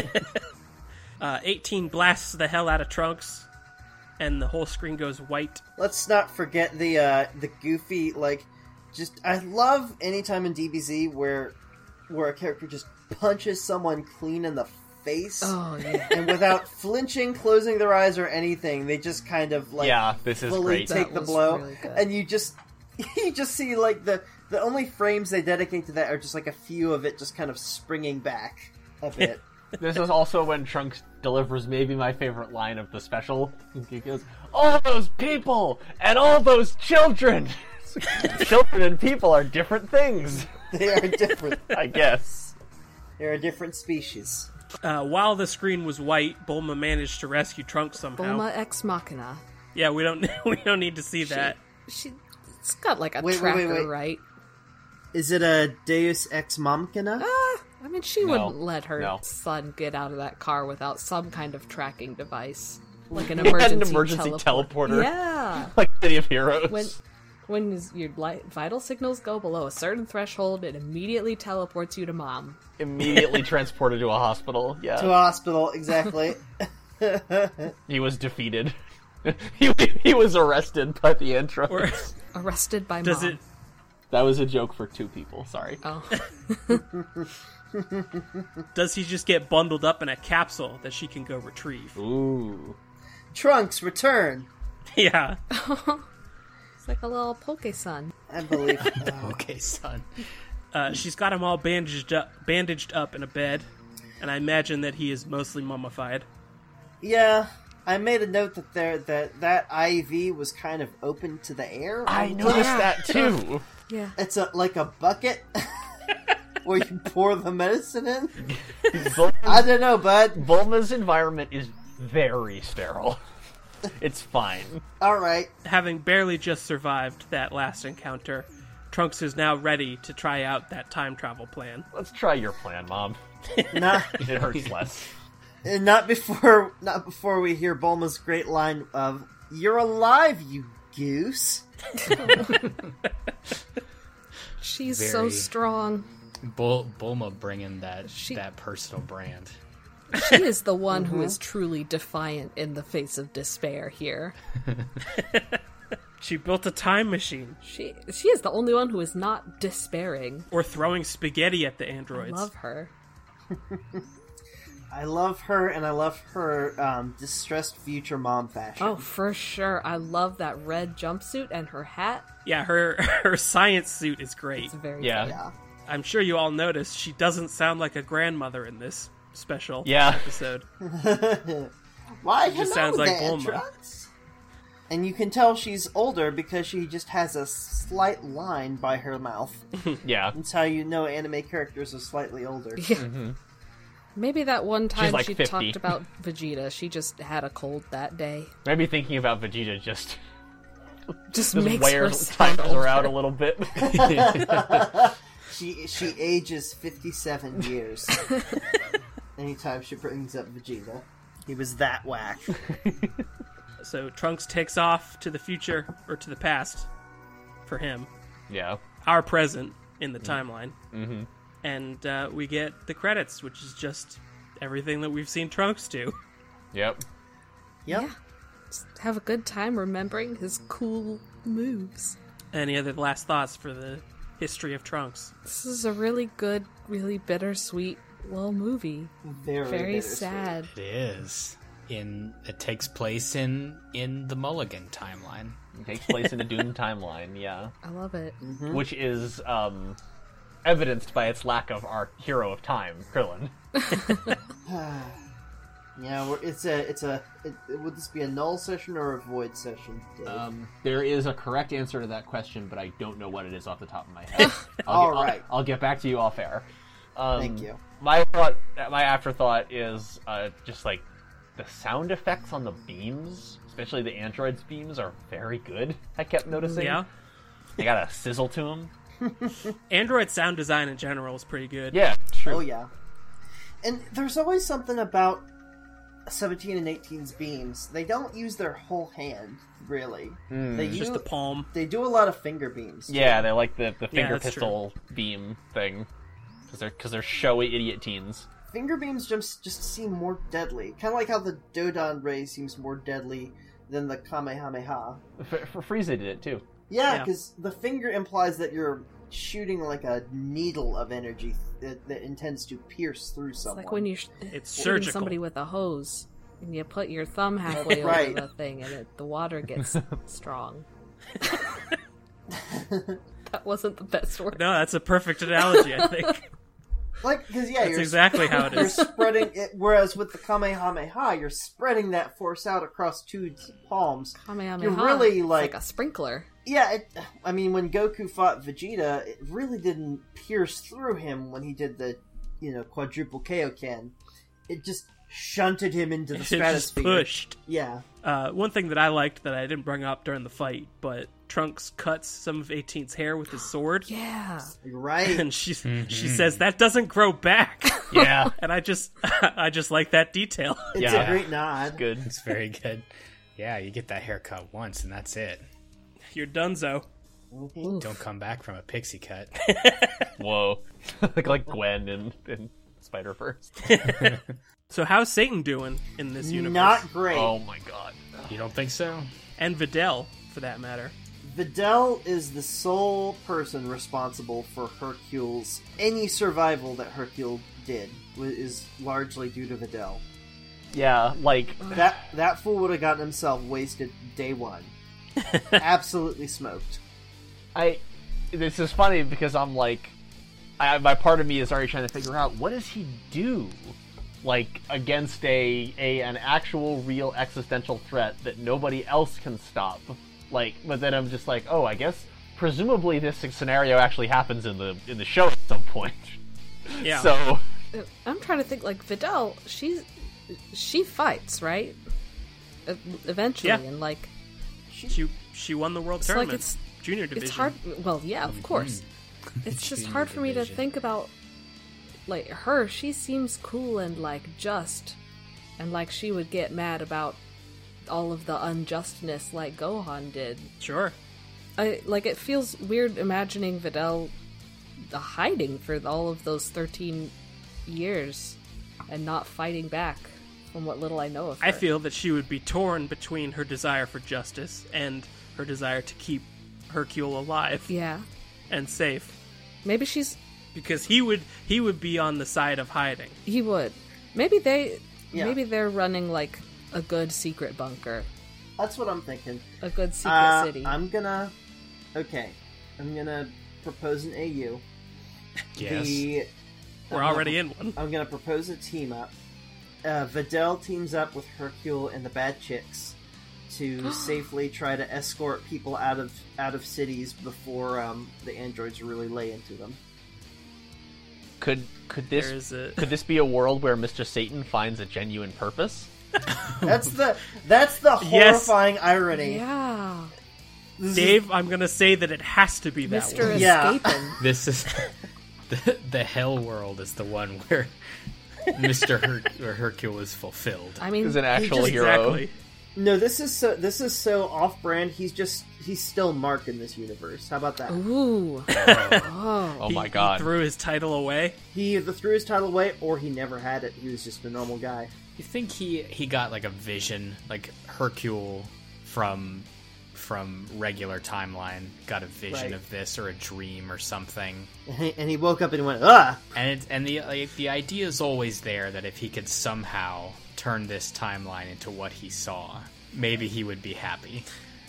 18 blasts the hell out of Trunks, and the whole screen goes white. Let's not forget the goofy just I love anytime in DBZ where a character just punches someone clean in the face. Oh, yeah. And without flinching, closing their eyes or anything, they just kind of Yeah, this is fully great. take That the was blow, really good. and you just see like the only frames they dedicate to that are just like a few of it just kind of springing back a bit. This is also when Trunks delivers maybe my favorite line of the special. He goes, "All those people and all those children! Children and people are different things, They are different. I guess." They're a different species. While the screen was white, Bulma managed to rescue Trunks somehow. Bulma ex machina. Yeah, we don't need to see that. It's got like a Wait, tracker, wait. right? Is it a Deus Ex Machina? I mean, she wouldn't let her no. son get out of that car without some kind of tracking device. Like an He had emergency, an emergency teleporter. Yeah. Like City of Heroes. When your vital signals go below a certain threshold, it immediately teleports you to Mom. Immediately transported to a hospital. Yeah. To a hospital, exactly. He was defeated. he was arrested by the android. Or Arrested by does Mom. it? That was a joke for 2 people. Sorry. Oh. Does he just get bundled up in a capsule that she can go retrieve? Ooh. Trunks, return! Yeah. It's like a little Poke-san. I believe. Okay, son. She's got him all bandaged up in a bed, and I imagine that he is mostly mummified. Yeah, I made a note that that IV was kind of open to the air. I noticed that too. Yeah. It's like a bucket where you pour the medicine in. I don't know, bud. Bulma's environment is very sterile. It's fine. All right. Having barely just survived that last encounter, Trunks is now ready to try out that time travel plan. Let's try your plan, Mom. Not It hurts less. not before we hear Bulma's great line of "You're alive, you goose." She's Very- so strong. Bulma bringing that She- that personal brand. She is the one who is truly defiant in the face of despair here. She built a time machine, She is the only one who is not despairing. or throwing spaghetti at the I androids. love her. I love her, and I love her distressed future mom fashion. Oh, for sure. I love that red jumpsuit and her hat. Yeah, her science suit is great. It's very Yeah. good. Yeah. I'm sure you all noticed she doesn't sound like a grandmother in this special Yeah. episode. Why? just Hello sounds like there, Bulma. Trunks. And you can tell she's older because she just has a slight line by her mouth. Yeah. That's how you know anime characters are slightly older. Yeah. Maybe that one time like she 50. talked about Vegeta, she just had a cold that day. Maybe thinking about Vegeta just Just makes her wears sound timers her out a older. little bit. She ages 57 years. Anytime she brings up Vegeta. He was that whack. So Trunks takes off to the future, or to the past, for him. Yeah. Our present in the timeline. Mm-hmm. And we get the credits, which is just everything that we've seen Trunks do. Yep. Yep. Yeah. Just have a good time remembering his cool moves. Any other last thoughts for the history of Trunks? This is a really good, really bittersweet little movie. Very Very bittersweet. sad. It is. It takes place in the Mulligan timeline. It takes place in the Doom timeline, yeah. I love it. Which is evidenced by its lack of our hero of time, Krillin. Yeah, would this be a null session or a void session, Dave? There is a correct answer to that question, but I don't know what it is off the top of my head. Alright. I'll get back to you off air. Thank you. My afterthought is just like the sound effects on the beams, especially the androids' beams, are very good. I kept noticing. Yeah. They got a sizzle to them. Android sound design in general is pretty good. Yeah, true. Oh, yeah. And there's always something about 17 and 18's beams. They don't use their whole hand, really. They It's just the palm. They do a lot of finger beams. too. Yeah, they like the finger that's pistol beam thing because they're showy idiot teens. Finger beams just seem more deadly. Kind of like how the Dodon ray seems more deadly than the Kamehameha. For Frieza did it too. Yeah, Yeah. because the finger implies that you're shooting like a needle of energy that intends to pierce through It's someone. like when you're It's shooting surgical. somebody with a hose and you put your thumb halfway Right. over the thing and the water gets strong. That wasn't the best word. No, that's a perfect analogy, I think. Like, because yeah, That's you're exactly how it You're is. spreading it, whereas with the Kamehameha, you're spreading that force out across two palms. Kamehameha. You're really, It's like- a sprinkler. Yeah, I mean, when Goku fought Vegeta, it really didn't pierce through him when he did the, quadruple Kaioken. It just shunted him into the It just stratosphere. pushed. Yeah. One thing that I liked that I didn't bring up during the fight, but Trunks cuts some of 18's hair with his sword, Yeah. You're right. and she says that doesn't grow back, Yeah, and I just like that detail. It's Yeah. a great nod. good. It's very good. Yeah, you get that haircut once and that's it. You're donezo. Don't come back from a pixie cut. Whoa. like Gwen in Spider-Verse. So how's Satan doing in this universe? Not great. Oh my god. You don't think so? And Videl, for that matter. Videl is the sole person responsible for Hercule's... Any survival that Hercule did is largely due to Videl. Yeah, like... That fool would have gotten himself wasted day one. Absolutely smoked. This is funny because I'm like... my part of me is already trying to figure out, what does he do? Like, against an actual, real existential threat that nobody else can stop. Like, but then I'm just like, oh, I guess presumably this scenario actually happens in the show at some point. Yeah. So I'm trying to think, like, Videl, she fights, right? Eventually, Yeah. and like She won the world it's tournament. like it's Junior division. It's hard. Well, yeah, of course. It's just Junior hard for me to division. think about, like, her. She seems cool and like just, and like she would get mad about all of the unjustness like Gohan did. Sure. It feels weird imagining Videl hiding for all of those 13 years and not fighting back, from what little I know of her. I feel that she would be torn between her desire for justice and her desire to keep Hercule alive Yeah. and safe. Maybe she's... Because he would be on the side of hiding. He would. Maybe Yeah. Maybe they're running, like, a good secret bunker. That's what I'm thinking. A good secret city. I'm gonna propose an AU. Yes. We're already in one. I'm gonna propose a team up. Videl teams up with Hercule and the Bad Chicks to safely try to escort people out of cities before the androids really lay into them. could this There is could this be a world where Mr. Satan finds a genuine purpose? That's the horrifying irony. yeah. Dave, I'm gonna say that it has to be that Mr. one. Yeah. Escaping. This is the hell world is the one where Mr. Hercule is fulfilled. I mean, Is an actual just- hero. Exactly. No, this is so off-brand. He's still Mark in this universe. How about that? ooh. Oh my He god. threw his title away. He either threw his title away or he never had it. He was just a normal guy. You think he got like a vision, like Hercule from regular timeline got a vision Right. of this, or a dream or something? And he woke up and went, ah! And the idea is always there that if he could somehow turn this timeline into what he saw, maybe he would be happy.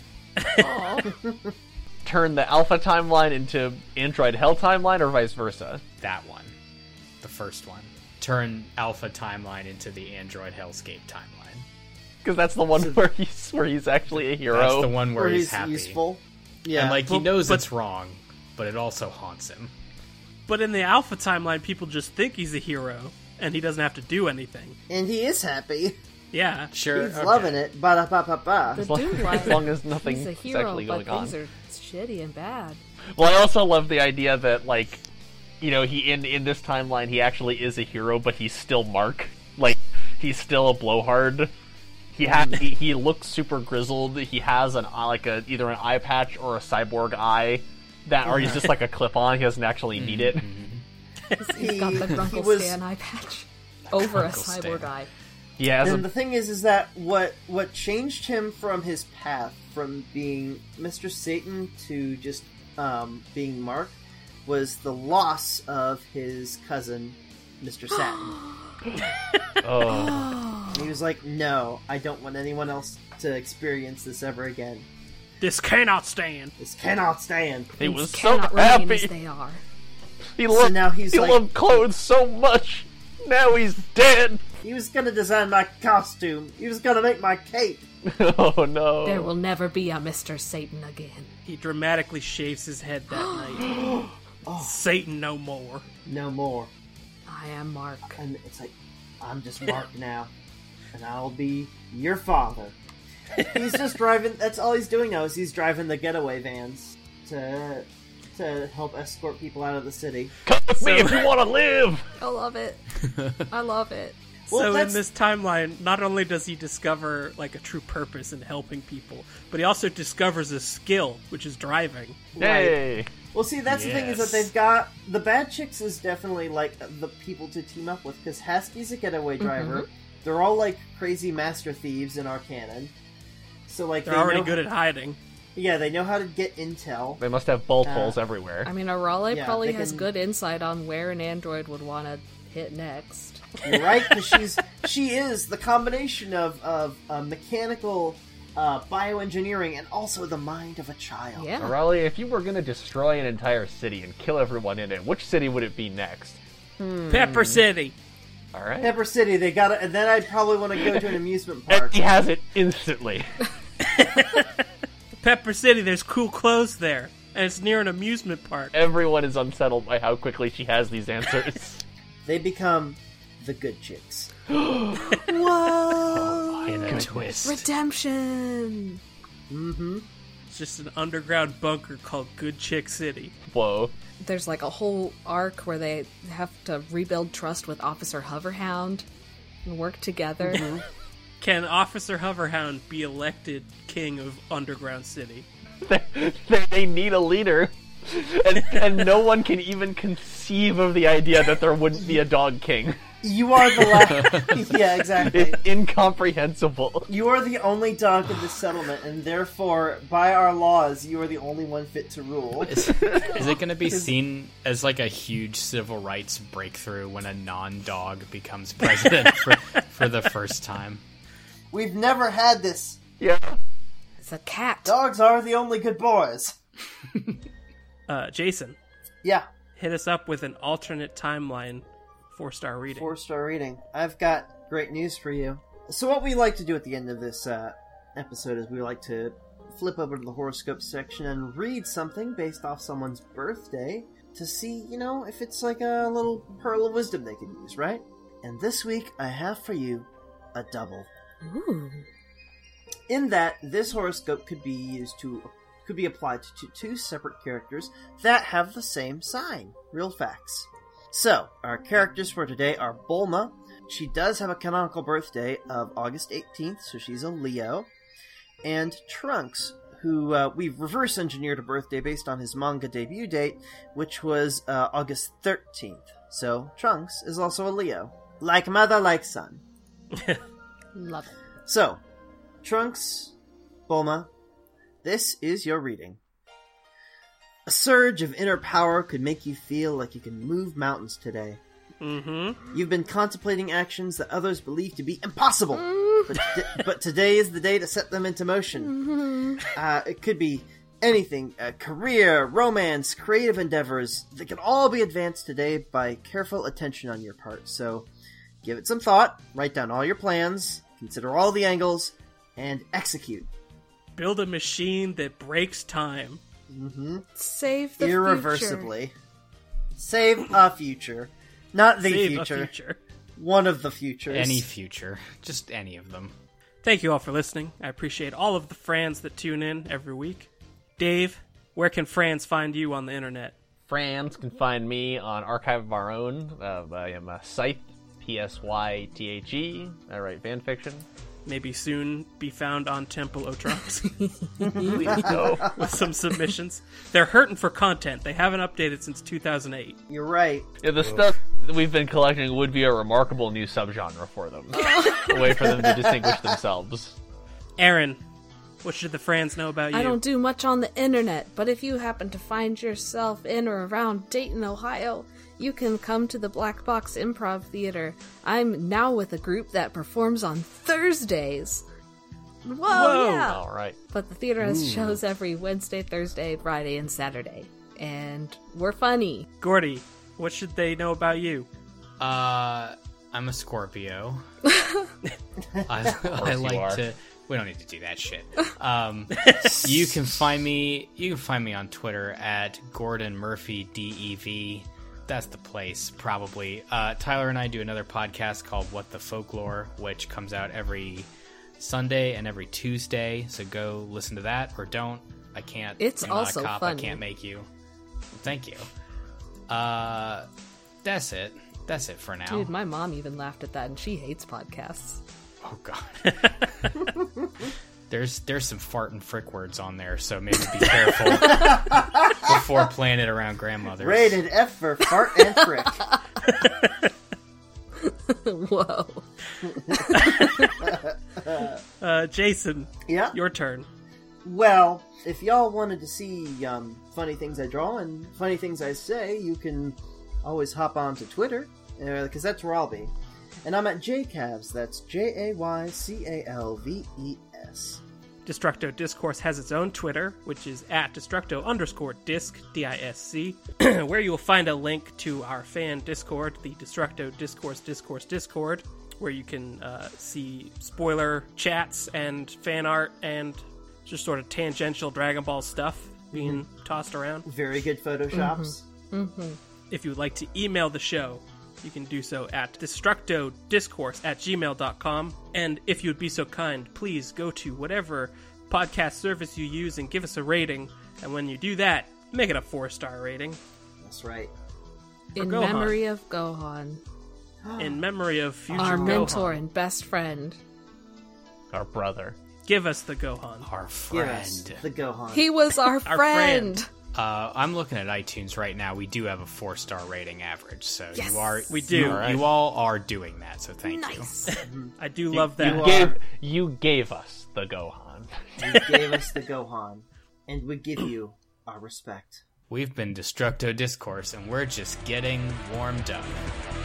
Turn the Alpha timeline into Android Hell timeline, or vice versa? That one, the first one. Turn Alpha timeline into the Android Hellscape timeline. Because that's the one where he's actually a hero. That's the one where Or he's he's happy. useful. Yeah. And like he Well, knows but- it's wrong, but it also haunts him. But in the Alpha timeline, people just think he's a hero, and he doesn't have to do anything. And he is happy. Yeah. Sure, He's loving it. Ba-da-ba-ba-ba. The long- dude as long as nothing he's a is hero, actually but going on. things are shitty and bad. Well, I also love the idea that, like, you know, he in this timeline he actually is a hero, but he's still Mark. Like, he's still a blowhard. He looks super grizzled. He has either an eye patch or a cyborg eye or he's just like a clip on. He doesn't actually need it. He's got the He Grunkle was- Stan eye patch over a Grunkle cyborg Stan. eye. He has And a the thing is that what changed him from his path, from being Mr. Satan to just being Mark, was the loss of his cousin, Mr. Satin. oh. He was like, no, I don't want anyone else to experience this ever again. This cannot stand. This cannot stand. He Things was so cannot remain as happy. they are. He loved, now he's he like- loved clothes so much. Now he's dead. He was gonna design my costume. He was gonna make my cape. Oh no. There will never be a Mr. Satan again. He dramatically shaves his head that night. Satan no more. No more. I am Mark. And it's like, I'm just Mark now. And I'll be your father. He's just driving, that's all he's doing now, is he's driving the getaway vans to help escort people out of the city. Come with me if you want to live. I love it. I love it. Well, So in that's- this timeline, not only does he discover like a true purpose in helping people, but he also discovers a skill, which is driving. Yay! Well, see, that's the thing is that Yes. they've got the bad chicks is definitely like the people to team up with because Haskell's a getaway driver. They're all like crazy master thieves in our canon, so like They're they already know, good at hiding. Yeah, they know how to get intel. They must have bolt holes everywhere. I mean, Arale Yeah, probably they has can- good insight on where an android would want to hit next. You're right, because she is the combination of mechanical bioengineering and also the mind of a child. Yeah. Raleigh, if you were going to destroy an entire city and kill everyone in it, which city would it be next? Pepper City. All right. Pepper City, they got it, and then I'd probably want to go to an amusement park. And he has it instantly. Pepper City, there's cool clothes there. And it's near an amusement park. Everyone is unsettled by how quickly she has these answers. They become the good chicks. In a twist. Redemption! It's just an underground bunker called Good Chick City. Whoa. There's like a whole arc where they have to rebuild trust with Officer Hoverhound and work together. Can Officer Hoverhound be elected king of Underground City? They need a leader. And no one can even conceive of the idea that there wouldn't be a dog king. You are the last. Yeah, exactly. It's incomprehensible. You are the only dog in this settlement, and therefore, by our laws, you are the only one fit to rule. Is it going to be seen as like a huge civil rights breakthrough when a non-dog becomes president for the first time? We've never had this. Yeah. It's a cat. Dogs are the only good boys. Jason, Yeah, hit us up with an alternate timeline 4-star reading. 4-star reading. I've got great news for you. So what we like to do at the end of this episode is we like to flip over to the horoscope section and read something based off someone's birthday to see, if it's like a little pearl of wisdom they can use, right? And this week I have for you a double. Ooh. In that, this horoscope could be applied to two separate characters that have the same sign. Real facts. So, our characters for today are Bulma. She does have a canonical birthday of August 18th, so she's a Leo. And Trunks, who we've reverse engineered a birthday based on his manga debut date, which was August 13th. So, Trunks is also a Leo. Like mother, like son. Love it. So, Trunks, Bulma, this is your reading. A surge of inner power could make you feel like you can move mountains today. Mm-hmm. You've been contemplating actions that others believe to be impossible, but today is the day to set them into motion. It could be anything, career, romance, creative endeavors. They can all be advanced today by careful attention on your part. So, give it some thought, write down all your plans, consider all the angles, and execute. Build a machine that breaks time. Save the Irreversibly. Save a future. Not the Save future. a future. One of the futures. Any future. Just any of them. Thank you all for listening. I appreciate all of the Frans that tune in every week. Dave, where can Frans find you on the internet? Frans can find me on Archive of Our Own. I am a Scythe, Psythe. I write fanfiction. Maybe soon be found on Temple O' Trunks No. with some submissions. They're hurting for content. They haven't updated since 2008. You're right. Yeah, the stuff that we've been collecting would be a remarkable new subgenre for them. A way for them to distinguish themselves. Aaron, what should the Frans know about you? I don't do much on the internet, but if you happen to find yourself in or around Dayton, Ohio, you can come to the Black Box Improv Theater. I'm now with a group that performs on Thursdays. Whoa, yeah! All right. But the theater has shows every Wednesday, Thursday, Friday, and Saturday. And we're funny. Gordy, what should they know about you? I'm a Scorpio. I you like are. to. We don't need to do that shit. You can find me on Twitter at Gordon Murphy DEV. That's the place, probably. Tyler and I do another podcast called What the Folklore, which comes out every Sunday and every Tuesday. So go listen to that, or don't. I can't. It's I'm not also a cop. funny. I can't make you. Thank you. That's it. That's it for now. Dude, my mom even laughed at that, and she hates podcasts. Oh god. There's some fart and frick words on there, so maybe be careful before playing it around grandmothers. Rated F for fart and frick. Whoa. Jason, Yeah. your turn. Well, if y'all wanted to see funny things I draw and funny things I say, you can always hop on to Twitter, because that's where I'll be. And I'm at JCalves, that's JayCalves. Destructo Discourse has its own Twitter, which is at Destructo_Disc, DISC, where you will find a link to our fan Discord, the Destructo Discourse, where you can see spoiler chats and fan art and just sort of tangential Dragon Ball stuff being tossed around. Very good photoshops. If you would like to email the show, you can do so at destructodiscourse@gmail.com. And if you would be so kind, please go to whatever podcast service you use and give us a rating. And when you do that, make it a 4-star rating. That's right. For In Gohan. memory of Gohan, In memory of future our Gohan. mentor and best friend. Our brother. Give us the Gohan. Our Give us friend. the Gohan. He was our friend. I'm looking at iTunes right now. We do have a 4-star rating average, so Yes. We do. You all are doing that, so thank you. Nice. I do love that. You gave us the Gohan. You gave us the Gohan, and we give you our respect. We've been Destructo Discourse, and we're just getting warmed up.